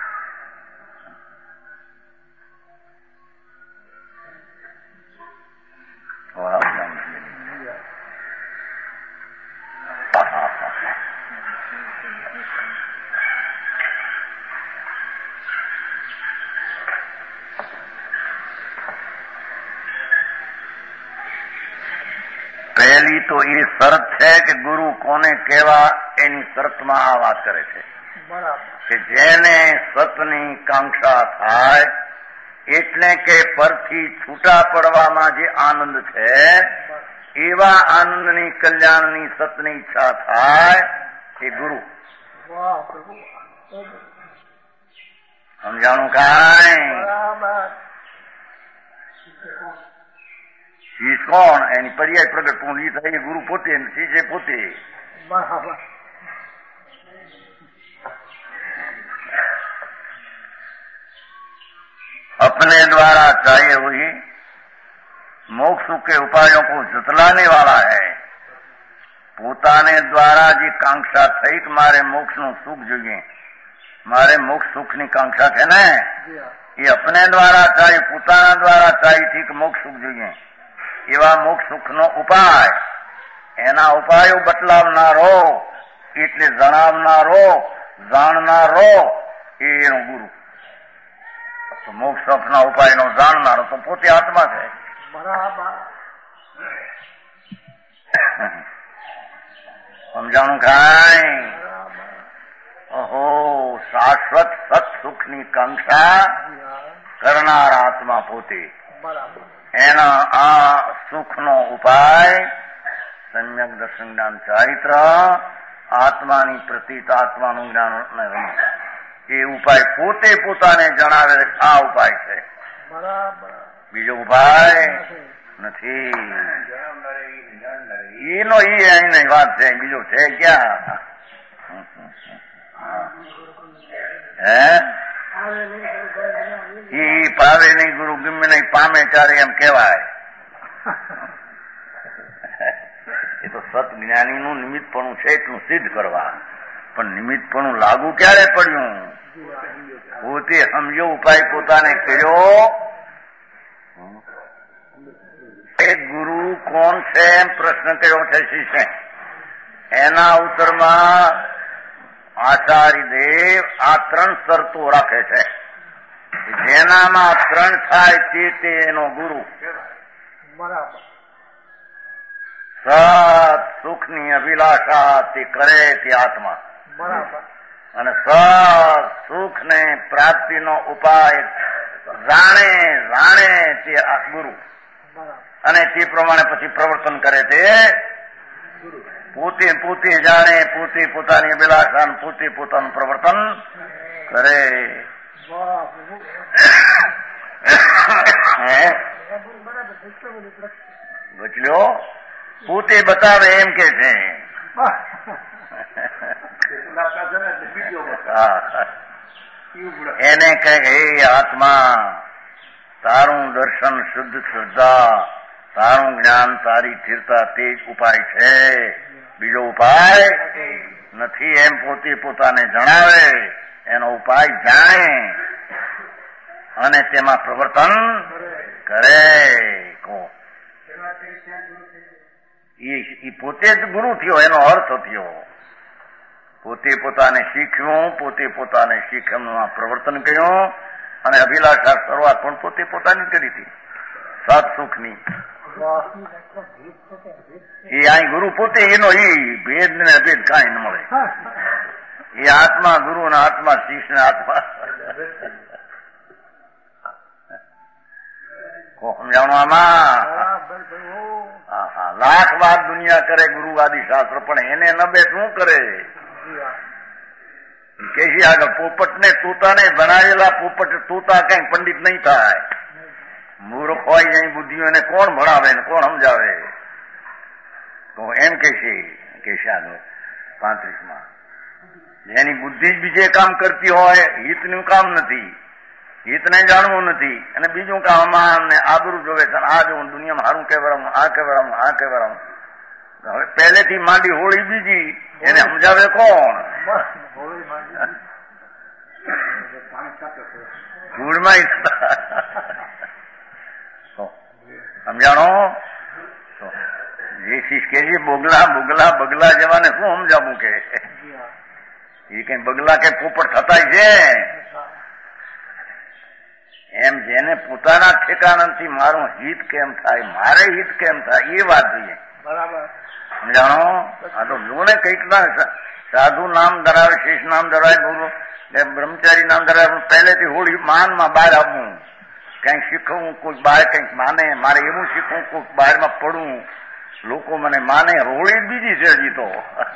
પહેલી તો એ શરત છે કે ગુરુ કોને કહેવા એની શરતમાં આ વાત કરે છે કે જેને સતની કાંક્ષા થાય, એટલે કે પરથી છૂટા પડવામાં જે આનંદ છે એવા આનંદની કલ્યાણની સતની ઈચ્છા થાય એ ગુરુ. સમજાણું કાંઈ? શીશ કોણ? એની પર્યાય પ્રગટ પૂર્ણ થાય ગુરુ પોતે, શીશે પોતે. अपने द्वारा चाहिए हुई मोक्ष के उपायों को जतलाने वाला है. પોતાને દ્વારા જે કાંક્ષા થઈ કે મારે મોક્ષનું સુખ જોઈએ, મારે મોક્ષ સુખની કાંક્ષા છે ને એ અપને દ્વારા ચાહી, પોતાના દ્વારા ચાહી થી કે મોક્ષ સુખ જોઈએ, એવા મોક્ષ સુખનો ઉપાય, એના ઉપાયો બતલાવનારો એટલે જણાવનારો, જાણનારો એ એનો ગુરુ. તો મોક્ષ સુખના ઉપાયનો જાણનારો તો પોતે આત્મા છે. બરાબર. સમજાણું કાંઈ? ઓહો, શાશ્વત સત સુખની કાંક્ષા કરનાર આત્મા પોતે. એના આ સુખનો ઉપાય સમ્યક દર્શન જ્ઞાન ચારિત્ર, આત્માની પ્રતીત આત્માનું જ્ઞાન રમતા, એ ઉપાય પોતે પોતાને જણાવે આ ઉપાય છે. બીજો ઉપાય નથી. એનો એ એની વાત છે, બીજો છે ક્યાં? હે ઈ પાવે નહીં ગુરુ, ગમે નહીં પામે ત્યારે એમ કેવાય. એ તો સત જ્ઞાની નું નિમિત્તપણું છે એટલું સિદ્ધ કરવા, પણ નિમિત્તપણું લાગુ ક્યારે પડ્યું? પોતે સમજો ઉપાય પોતાને કર્યો. એ ગુરુ કોણ છે એમ પ્રશ્ન કર્યો છે શિષ્ય. એના ઉત્તરમાં આચાર્ય દેવ આ ત્રણ શરતો રાખે છે. જેનામાં ત્રણ થાય તે તે એનો ગુરુ. સત સુખની અભિલાષા તે કરે તે આત્મા, બરાબર. અને સત સુખ ને પ્રાપ્તિનો ઉપાય જાણે જાણે તે ગુરુ, અને તે પ્રમાણે પછી પ્રવર્તન કરે તે પોતે પોતે જાણે, પોતે પોતાની અભિલાષા, પોતે પોતાનું પ્રવર્તન કરે. બચલ્યો પોતે બતાવે એમ કે છે. એને કહે હે આત્મા, તારું દર્શન, શુદ્ધ શ્રદ્ધા, તારું જ્ઞાન, તારી સ્થિરતા તે જ ઉપાય છે, બીજો ઉપાય નથી એમ પોતે પોતાને જણાવે. એનો ઉપાય જાણે અને તેમાં પ્રવર્તન કરે. કો એ પોતે જ ગુરુ થયો, એનો અર્થ થયો. પોતે પોતાને શીખ્યું, પોતે પોતાને શીખ્યામાં પ્રવર્તન કર્યું, અને અભિલાષા શરૂઆત પણ પોતે પોતાની કરી હતી સાત સુખની. એ અહીં ગુરુ પોતે એનો એ ભેદ ને અભેદ કાંઈ ન મળે. એ આત્મા ગુરુ ને આત્મા શિષ્ય ને આત્મા. સમજાણું આમાં? હા હા, લાખ વાત દુનિયા કરે ગુરુવાદી શાસ્ત્ર, પણ એને ન બે શું કરે? કે છે આગળ પોપટ ને તોતા ને ભણાવેલા પોપટ તોતા કઈ પંડિત નહીં થાય. મૂર્ખ હોય જઈ બુદ્ધિઓ એને કોણ ભણાવે ને કોણ સમજાવે? તો એમ કે છે કે છે આગળ પાંત્રીસ માં, જેની બુદ્ધિ જ બીજે કામ કરતી હોય, હિતનું કામ નથી, હિતને જાણવું નથી, અને બીજું કામ અમાન ને આબરૂ જોવે છે. આ જો દુનિયામાં સારું કહેવાડું, આ કહેવાડું, આ કહેવાડું. હવે પહેલેથી માંડી હોળી બીજી, એને સમજાવે કોણ? ધૂળમાં સમજાણો? જે શીશ કે છે બોગલા બોગલા બગલા જેવાને શું સમજાવું? કે એ કઈ બગલા કે પોપટ થતા છે એમ. જેને પોતાના ઠેકાણાથી મારું હિત કેમ થાય, મારે હિત કેમ થાય, એ વાત જોઈએ. બરાબર. સમજાણો? આ તો જો ને કઈક ના સાધુ નામ ધરાવે, શેષ નામ ધરાવે, ગુરુ બ્રહ્મચારી નામ ધરાવે, પહેલેથી હોળી માનમાં બહાર આવવું, કઈક શીખવું, કોઈ બહાર કઈક માને, મારે એવું શીખવું, કોઈક બહારમાં પડવું, લોકો મને માને. હોળી બીજી છે હજી તો.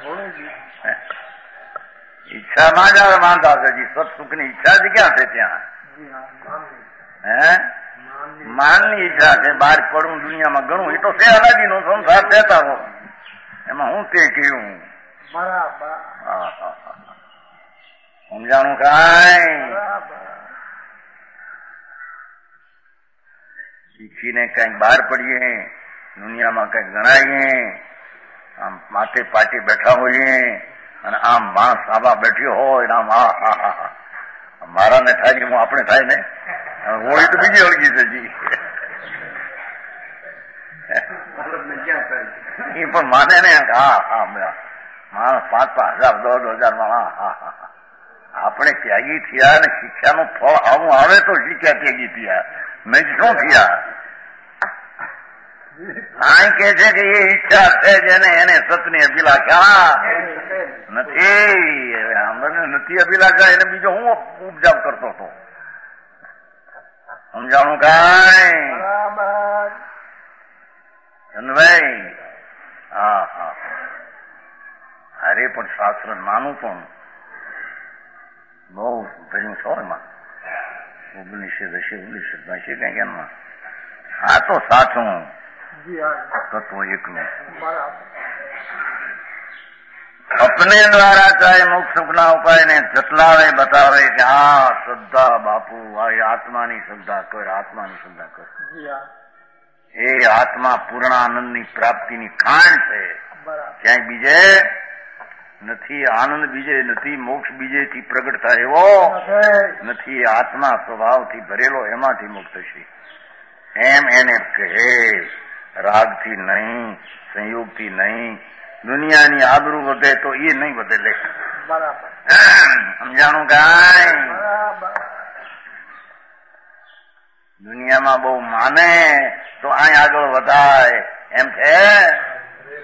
ઈચ્છા માં જ આવે વાંધા છે. હજી સત્સુખ ની ઈચ્છા જ ક્યાં છે ત્યાં? હે માનની ઈચ્છા છે. બહાર પડવું, દુનિયામાં ગણું, એ તો છે અલાજી નો સંસાર દેતા હો. એમાં હું તે કહ્યું સમજાણું કાંઈ? શીખીને કઈક બહાર પડીએ, દુનિયામાં કઈક ગણાઈએ, આમ માથે પાટી બેઠા હોઈએ, અને આમ માણસ આવા બેઠ્યો હોય, આમ હા હા હા મારા ને થાય ને હું આપણે થાય ને. હોળી તો બીજી અળગી છે જી. એ પણ માને ને. હા હા માણસ પાંચ પાંચ હજાર દોઢ હજાર માં. હા હા હા આપણે ત્યાગી થયા ને શિક્ષાનું ફળ આવું આવે તો શીખ્યા ત્યાગી થયા, નહીં શું થયા? આ કે છે કે એ ઈચ્છા છે જેને એને સતની અભિલાષા નથી. મને નથી અભિલાષા, એને બીજો હું ઉપજાવ કરતો હતો. સમજાણું કાંઈ? ભાઈ હા હા અરે પણ શાસ્ત્ર નાનું પણ બહુ ભર્યું છો એમાં. ઓગણીસો હશે, ઓગણીસો હશે કઈક એમાં. આ તો સાચું તત્વ એકનું. अपने द्वारा चाहे मोक्ष सुखना उपाय ने जतलावे बतावे कि हाँ श्रद्धा बापू आ आत्मा ની શ્રદ્ધા કર, આત્મા ની શ્રદ્ધા કર. એ આત્મા પૂર્ણાનંદની પ્રાપ્તિની ખાણ છે. ક્યાંય બીજે નથી. આનંદ બીજે નથી, મોક્ષ બીજેથી પ્રગટ થાય એવો નથી. આત્મા સ્વભાવથી ભરેલો, એમાંથી મુક્ત છે. એમ એને કહે. રાગથી નહીં, સંયોગથી નહીં. દુનિયાની આબરૂ વધે તો એ નહીં વધે. લે સમજાણું કાંઈ? દુનિયામાં બહુ માને તો અહીં આગળ વધાય એમ છે.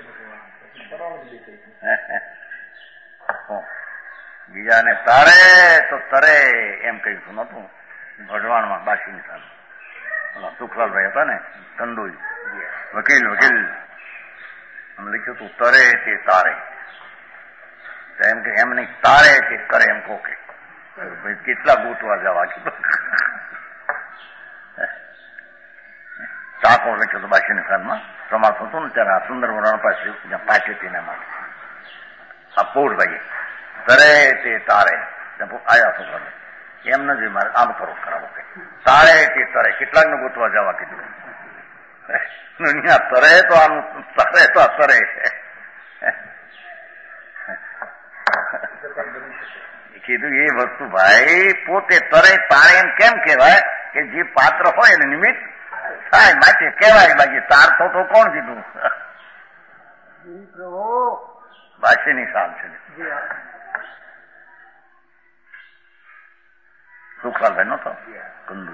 બીજાને તારે તો તરે એમ કહ્યું નતું ભડવાણમાં બાસીની સામે સુખલાલભાઈ હતા ને કંડોઈ વકીલ વકીલ એમ લખ્યું તું તરે તે તારે એમ કે એમ નહીં તારે તે કરે એમ કહો કે ભાઈ કેટલા ગોતવા જવા કીધું ચાકો લખ્યો તો બાસીની સામમાં સમાસ હતો ને ત્યારે આ સુંદર વરણ પાસે જ્યાં પાકેતીના માટે આ પોળભાઈ તરે તે તારે આયા સુખલાલ એમ નથી મારે આમ કરો કરાવો કે તારે તે તરે કેટલાક ને ગોતવા જવા કીધું તરે તો આમ તરે તો તરે કીધું એ વસ્તુ ભાઈ પોતે તરે તારે એમ કેમ કહેવાય કે જે પાત્ર હોય એને નિમિત્ત થાય માટે કહેવાય બાકી તાર તો તો કોણ કીધું બાશીની સાલ છે સુખલાલભાઈ નતો કંદુ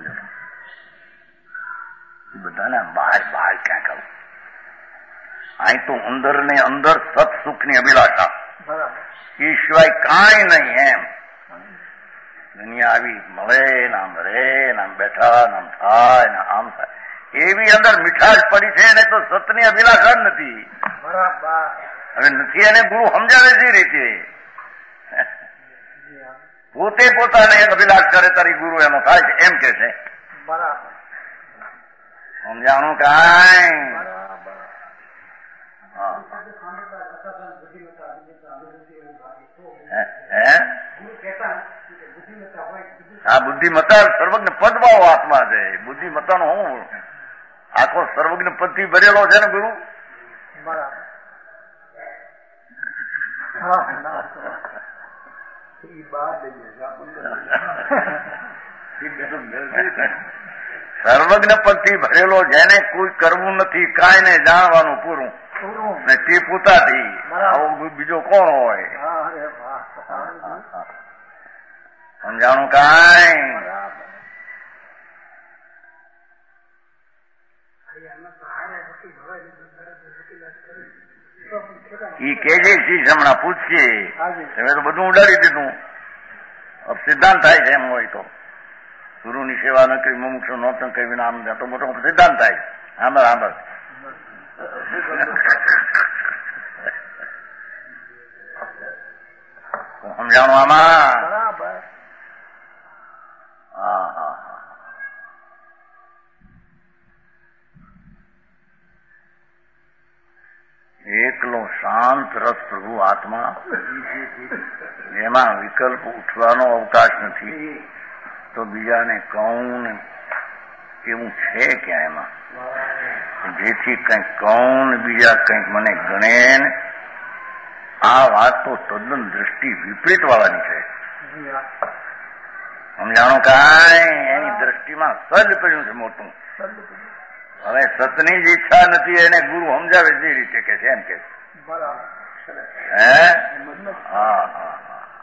બધાને બહાર બહાર ક્યાંક આવું અહીં તો અંદર ને અંદર સત સુખ ની અભિલાષા એ સિવાય કાંઈ નહીં એમ દુનિયા આવી મળે નામ રે નામ બેઠા નામ થાય ના આમ થાય એવી અંદર મીઠાશ પડી છે એને તો સતની અભિલાષા જ નથી હવે નથી એને ગુરુ સમજાવે છે રીતે પોતે પોતાને એક અભિલાષ કરે તારી ગુરુ એનો થાય છે એમ કે છે સમજાણું કાંઈ આ બુદ્ધિમત્તા સર્વજ્ઞ પદવાળો આત્મા છે બુદ્ધિમત્તા નો હું આખો સર્વજ્ઞ પદ થી ભરેલો છે ને ગુરુ સર્વજ્ઞ પદ થી ભરેલો જેને કોઈ કરવું નથી કાંઈ ને જાણવાનું પૂરું ને તે પોતાથી આવું બીજો કોણ હોય સમજાણું કાંઈ ઈ કેજે ચીજ હમણાં પૂછશે તમે તો બધું ઉડાડી દીધું સિદ્ધાંત થાય છે એમ હોય તો ગુરુની સેવા ન કરી મુમુક્ષ નોતન કરી વિના આમ તો મોટો મોટો સિદ્ધાંત થાય આંબર આંબર સમજાણું આમાં હા હા એકલો શાંત રસ પ્રભુ આત્મા એમાં વિકલ્પ ઉઠવાનો અવકાશ નથી તો બીજાને કહું ને એવું છે ક્યાં એમાં જેથી કંઈક કહું ને બીજા કંઈક મને ગણે ને આ વાત તો તદ્દન દ્રષ્ટિ વિપરીત વાળાની છે સમજાણું કાંઈ એની દ્રષ્ટિમાં સજ પડ્યું છે મોટું હવે સતની જ ઈચ્છા નથી એને ગુરુ સમજાવે જે રીતે કે છે એમ કે હે હા હા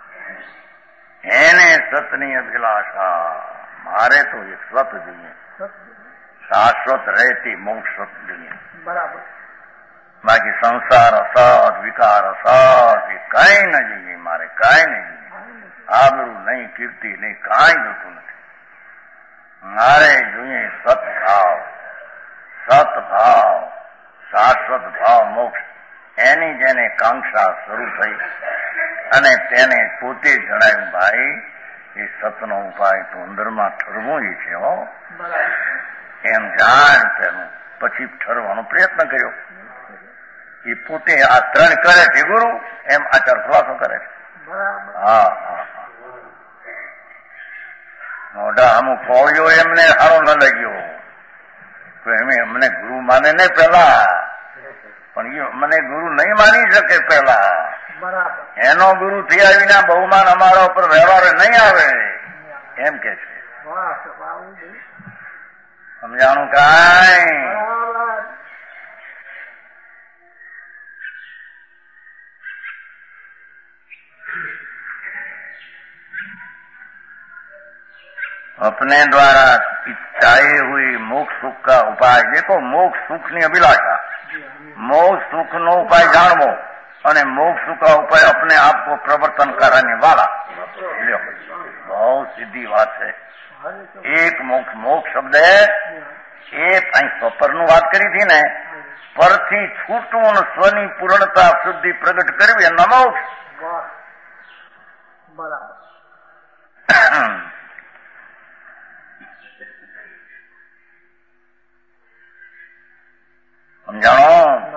એને સતની અભિલાષા મારે તો એક સત જોઈએ શાશ્વત રહેતી મોક્ષ સત જોઈએ બાકી સંસાર અસત વિકાર અસત એ કઈ ન જોઈએ મારે કઈ નહીં જોઈએ આબરૂ નહીં કીર્તિ નહીં કાંઈ જોતું નથી મારે જોઈએ સત ભાવ સત ભાવ શાશ્વત ભાવ મોક્ષ એની જેને કાંક્ષા શરૂ થઈ અને તેને પોતે જણાવ્યું ભાઈ એ સતનો ઉપાય તો અંદરમાં ઠરવું એ છે હો એમ જાણ તેનું પછી ઠરવાનો પ્રયત્ન કર્યો એ પોતે આ ત્રણ કરે છે ગુરુ એમ આચાર ખુલાસો કરે છે હા હા મોઢા અમુક ફોળ્યો એમને સારો ન લાગ્યો એમ અમને ગુરુ માને ને પેલા પણ એ મને ગુરુ નહીં માની શકે પેલા એનો ગુરુ થયા વિના બહુમાન અમારા ઉપર વ્યવહાર નહીં આવે એમ કે છે સમજાણું કાંઈ अपने द्वारा चाहे हुई मोक्ष सुख का उपाय देखो मोक्ष सुख ની અભિલાષા મોક્ષ સુખ નો ઉપાય જાણવો અને मोक्ष का उपाय अपने आप को प्रवर्तन कराने वाला। लो बहुत सीधी बात है। एक मोक्ष मोक्ष शब्द એ સ્વપરનું વાત કરી હતી ને, પરથી છૂટવું અને સ્વની પૂર્ણતા શુદ્ધિ પ્રગટ કરવી એનો મોક્ષ. બરાબર. સમજાણો?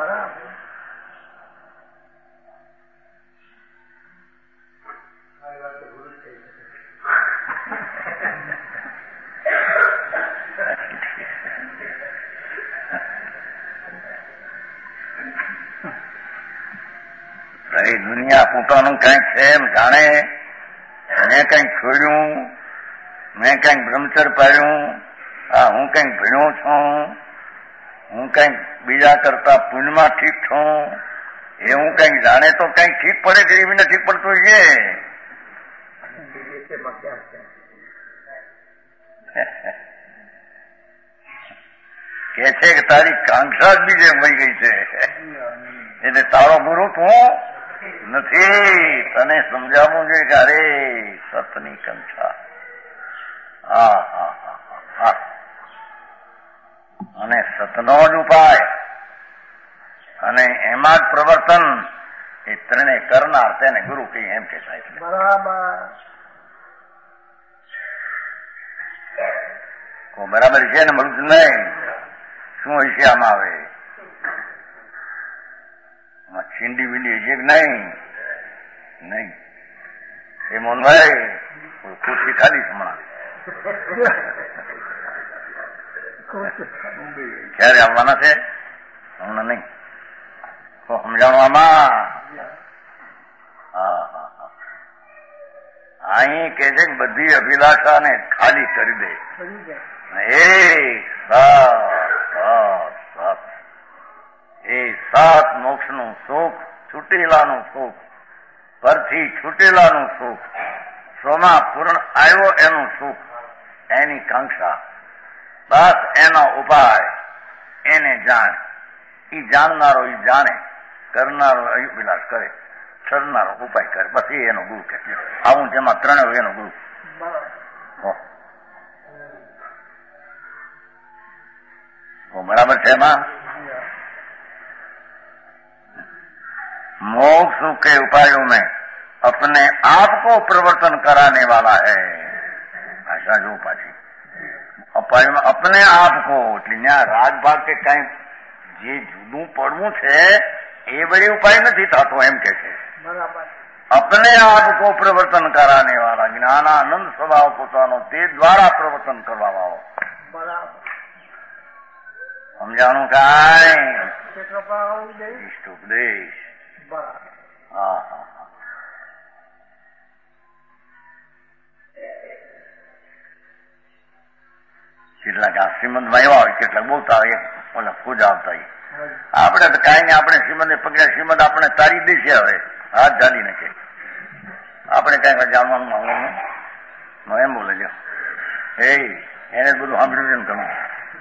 દુનિયા પોતાનું કંઈક છે એમ જાણે. મેં કંઈક છોડ્યું, મેં કંઈક બ્રહ્મચર પાડ્યું, આ હું કંઈક ભણ્યો છું, હું કંઈક બીજા કરતા પુણ્યમાં ઠીક છું, એ હું કંઈક જાણે તો કંઈક ઠીક પડે કે એવી નથી પડતું છે. કે છે કે તારી કાંક્ષા જ બીજે વહી ગઈ છે, એટલે તારો ગુરુ તું નથી. તને સમજાવવું જોઈએ કે અરે સતની કંક્ષા. હા હા હા હા અને સતનો જ ઉપાય અને એમાં જ પ્રવર્તન એ ત્રણે કરનાર તેને ગુરુ કઈ એમ કે સાહેબ. બરાબર. બરાબર છે ને? મળું નહીં શું હોય છે આમાં? આવે છીંડી બીંડી છે કે નહીં? નહીં. એ મોહનભાઈ ખુશી ખાલી હમણાં ક્યારે આવવાના છે? હમણાં નહીં. તો સમજાણું આમાં? હા હા હા. અહીં કે છે કે બધી અભિલાષાને ખાલી કરી દે. એ સાત સાત એ સાત મોક્ષનું સુખ, છૂટેલાનું સુખ, પરથી છૂટેલાનું સુખ, સ્વમાં પૂર્ણ આવ્યો એનું સુખ, એની કાંક્ષા, બસ એનો ઉપાય એને જાણ. એ જાણનારો એ જાણે, કરનારો અભિલાષ કરે, છરનારો ઉપાય કરે, બસ એ એનો ગુરુ કે. આવું જેમાં ત્રણે એનો ગુરુ. बराबर है मां? मोक्ष के उपायों में अपने आप को प्रवर्तन कराने वाला है. भाषा जो पाછી ઉપાય में अपने आप को એટલે ત્યાં રાગ ભાગ કે કઈ જે જુદું પડવું છે એ બધી ઉપાય નથી થતો એમ કે છે. બરાબર. अपने आप को प्रवर्तन कराने वाला જ્ઞાનાનંદ સ્વભાવ પોતાનો તે દ્વારા પ્રવર્તન કરવા વાળો. બરાબર. સમજાણું કાંઈ? ઇષ્ટ ઉપદેશ. હા હા હા. કેટલાક આ શ્રીમંદમાં એવા હોય, કેટલાક બોલતા હોય, ઓલા પૂજા આવતા હોય. આપણે તો કાંઈ નહીં, આપણે શ્રીમંદે પકડ્યા, શ્રીમંદ આપણે તારી દેશે. હવે હાથ જાડી નાખે, આપણે કઈ જાણવાનું માંગવાનું એમ બોલે છે. એ એને બધું સાંભળ્યું છે ને તમે?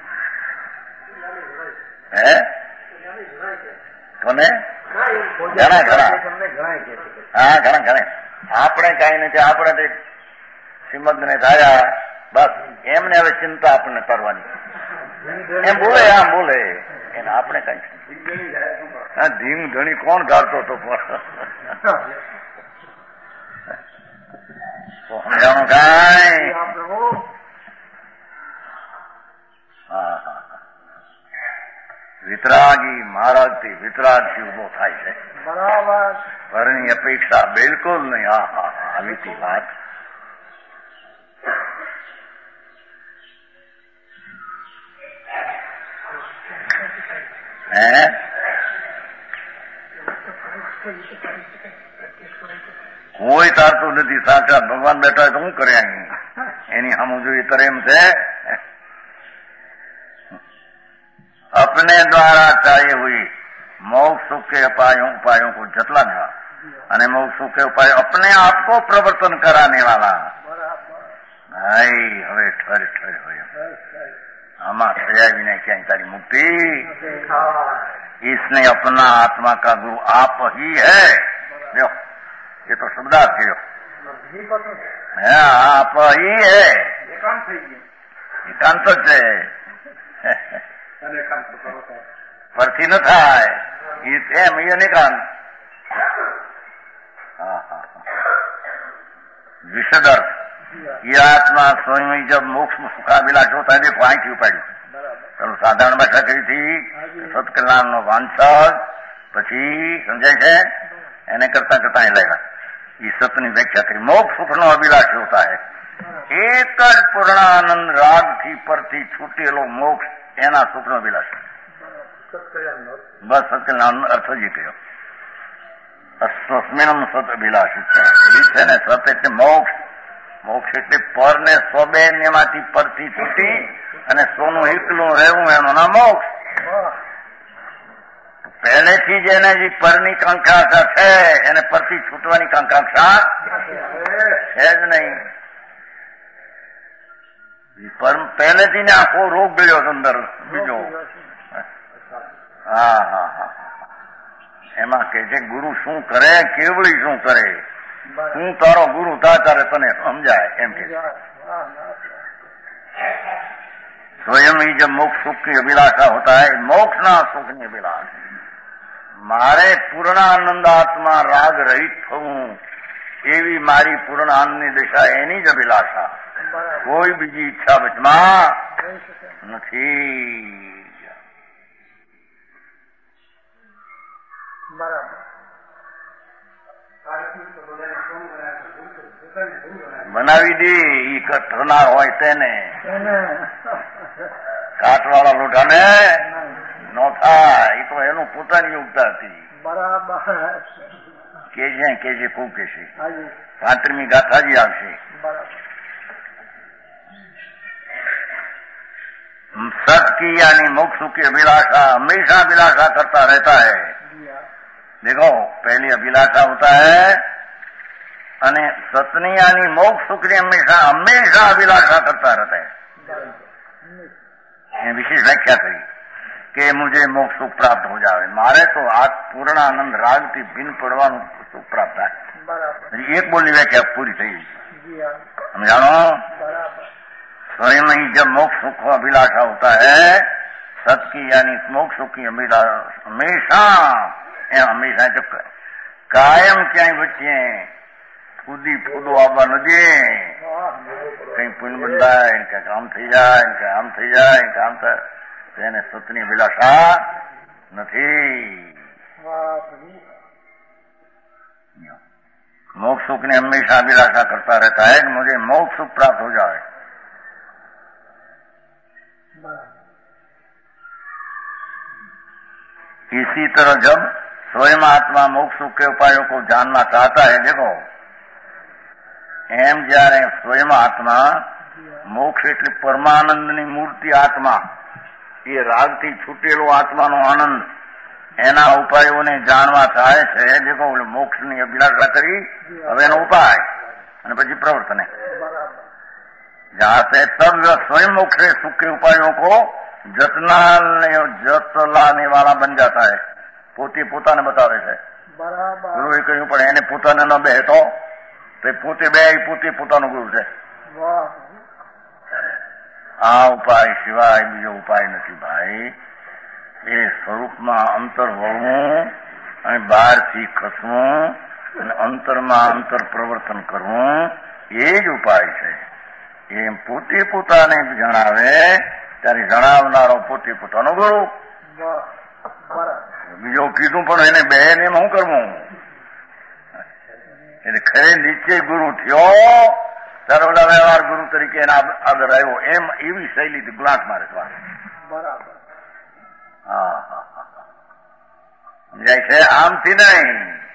હે કોને? ઘણા ઘણા હા ઘણા ઘણા. આપણે કઈ નથી, આપણે શ્રીમદ ને થયા બસ એમને હવે ચિંતા આપણને કરવાની એમ બોલે, આમ બોલે એને આપણે કઈ ધીમ ધણી કોણ ગાતો હતો સમજાણું કાંઈ? હા હા. વિતરાગી મહારાજથી વિતરાગથી ઉભો થાય છે. બરાબર. ઘરની અપેક્ષા બિલકુલ નહીં. હા હા હા. આવી હતી વાત. હે કોઈ તારતું નથી. સાક્ષાત ભગવાન બેઠા તો શું કરે? એની સામું જોઈએ તરે એમ છે. अपने द्वारा चाहिए हुई मोक्ष सुख के उपायों उपायों को जतला मिला અને मोक्ष सुख के उपाय अपने आप को प्रवर्तन कराने वाला. ભાઈ હવે ઠર ઠર હોય આમાં થયા વિના ક્યાંય તારી મુક્તિ इसने अपना आत्मा का गुरु आप ही है। जो ये तो शब्दार्थ है, आप ही है, એકાંત જ છે, પરથી ન થાય એમ એ અનેકાંત। विशदर्थ ये आत्मा स्वयं ही जब मोक्ष में सुखाभिलाष होता है। देखो आई क्यों पाड़ी चलो साधारण भाषा कही थी सत्कल्याण नो वांछज પછી સમજાય છે એને કરતા કરતા એ લાગ્યા એ સતની વ્યાખ્યા કરી। મોક્ષ સુખ નો અભિલાષ હોता है એક જ પૂર્ણાનંદ રાગ થી પરથી છૂટેલો મોક્ષ એના સુખ નો અભિલાષ। બસ સત્કલ્યાણ અર્થ જ કયો સ્વસ્મિનમ સત અભિલાષ છે ને। સત એટલે મોક્ષ, મોક્ષ એટલે પર ને સ્વબે એમાંથી પરથી છૂટી અને સોનું એકલું રહેવું એનું નામ મોક્ષ। પહેલેથી જ એને જે પરની કાંક્ષા છે એને પરથી છૂટવાની કાંક્ષા છે જ નહીં। પર પહેલેથી ને આખો રોગ ગયો અંદર બીજો। હા હા હા એમાં કે છે ગુરુ શું કરે, કેવળી શું કરે, હું તારો ગુરુ તા તારે તને સમજાય એમ કે। स्वयं ही जब मोक्ष सुख की अभिलाषा होता है, मोक्ष ना सुख की अभिलाष, मारे पूर्णानंद आत्मा राग रहित थવું एवी मारी पूर्णानंदनी दिशा एनी ज अभिलाषा। कोई बीजी इच्छा वचमा નથી। બનાવી દે ઈ થનાર હોય તેને, કાટવાળા લોઢાને નો થાય એ તો એનું પોતાની યોગ્યતા હતી। કેજે કેજે ખૂબ કેશે પાંત્રીમી ગાથાજી આવશે। सत की यानी मोक्ष की अभिलाषा हमेशा अभिलाषा करता रहता है। देखो पहली अभिलाषा होता है अने सतनी यानी मोक्ष सुख की हमेशा हमेशा अभिलाषा करता रहता है। विशेष व्याख्या करी कि मुझे मोक्ष सुख प्राप्त हो जाए, मारे तो आज पूर्ण आनंद राग थी भिन्न पड़वा सुख प्राप्त है। एक बोलनी व्याख्या पूरी थी हम जानो। स्वयं ही जब मोक्ष सुख अभिलाषा होता है, सत की यानी मोक्ष सुख की अभिलाषा हमेशा हमेशा जब कायम क्या बच्चे खुदी फूदो आवा न दे, कहीं पुण्य बनता है इनका काम थी जाए, इनका आम थी जाए, इनका आम था તેને સતની અભિલાષા નથી। मोक्ष सुख ने हमेशा अभिलाषा करता रहता है कि मुझे मोक्ष सुख प्राप्त हो जाए। इसी तरह जब स्वयं आत्मा मोक्ष सुख के उपायों को जानना चाहता है, देखो एम जયારે स्वयं आत्मा मोक्ष એટલે પરમાનંદની મૂર્તિ આત્મા, એ રાગથી છૂટેલો આત્માનો આનંદ એના ઉપાયોને જાણવા ચાહે છે। દેખો મોક્ષની અભિલાષા કરી હવે એનો ઉપાય અને પછી પ્રવર્તને જાતે तब स्वयं मोक्ष सुख के उपायों को जतना जतलाने वाला बन जाता है। પોતે પોતાને બતાવે છે। ગુરુએ કહ્યું પણ એને પોતાને ન બે તો પોતે બે પોતે પોતાનો ગુરુ છે। આ ઉપાય સિવાય બીજો ઉપાય નથી ભાઈ। એ સ્વરૂપમાં અંતર વળવું અને બહારથી ખસવું અને અંતરમાં અંતર પ્રવર્તન કરવું એ જ ઉપાય છે। એમ પોતે પોતાને જણાવે ત્યારે જણાવનારો પોતે પોતાનો ગુરુ। બીજો કીધું પણ એને બે ને શું કરવું, એટલે ખરે નીચે ગુરુ થયો ત્યારે બધા વ્યવહાર ગુરુ તરીકે એના આગળ આવ્યો એમ એવી શૈલીથી ગ્લાસ મારે બરાબર। હા સમજાય છે। આમથી નહીં,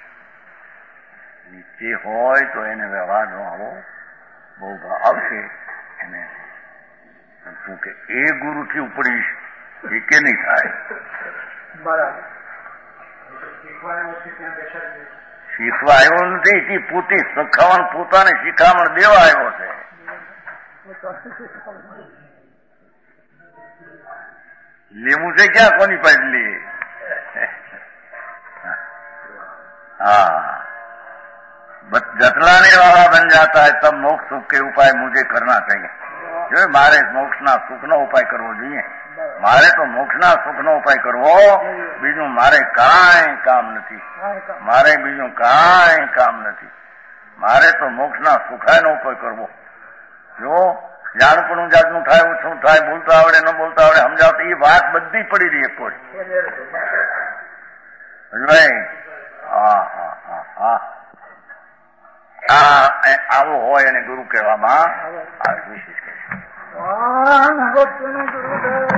નીચે હોય તો એને વ્યવહાર નો આવો બહુ આવશે એને કે એ ગુરુથી ઉપડીશ એ કે નહીં થાય બરાબર। શીખવા આવ્યો નથી, તે પોતે શીખવાણ પોતાને શીખામણ દેવા આવ્યો છે। લેવું છે ક્યાં કોની પાસે લે हाँ, जतलाने वाला बन जाता है तब मोक्ष सुख के उपाय मुझे करना चाहिए. જો મારે મોક્ષના સુખનો ઉપાય કરવો જોઈએ. મારે તો મોક્ષના સુખનો ઉપાય કરવો, બીજું મારે કાંઈ કામ નથી. મારે બીજું કાંઈ કામ નથી. મારે તો મોક્ષના સુખાયનો ઉપાય કરવો. જો જાણપણું જાતનું થાય, ઓછું થાય, બોલતા આવડે ન બોલતા આવડે, સમજાવતા, એ વાત બધી પડી રહી એક કોડી. હા હા હા હા આવો હોય અને ગુરુ કહેવામાં આવે. વિશેષ કહે ગુરુદેવ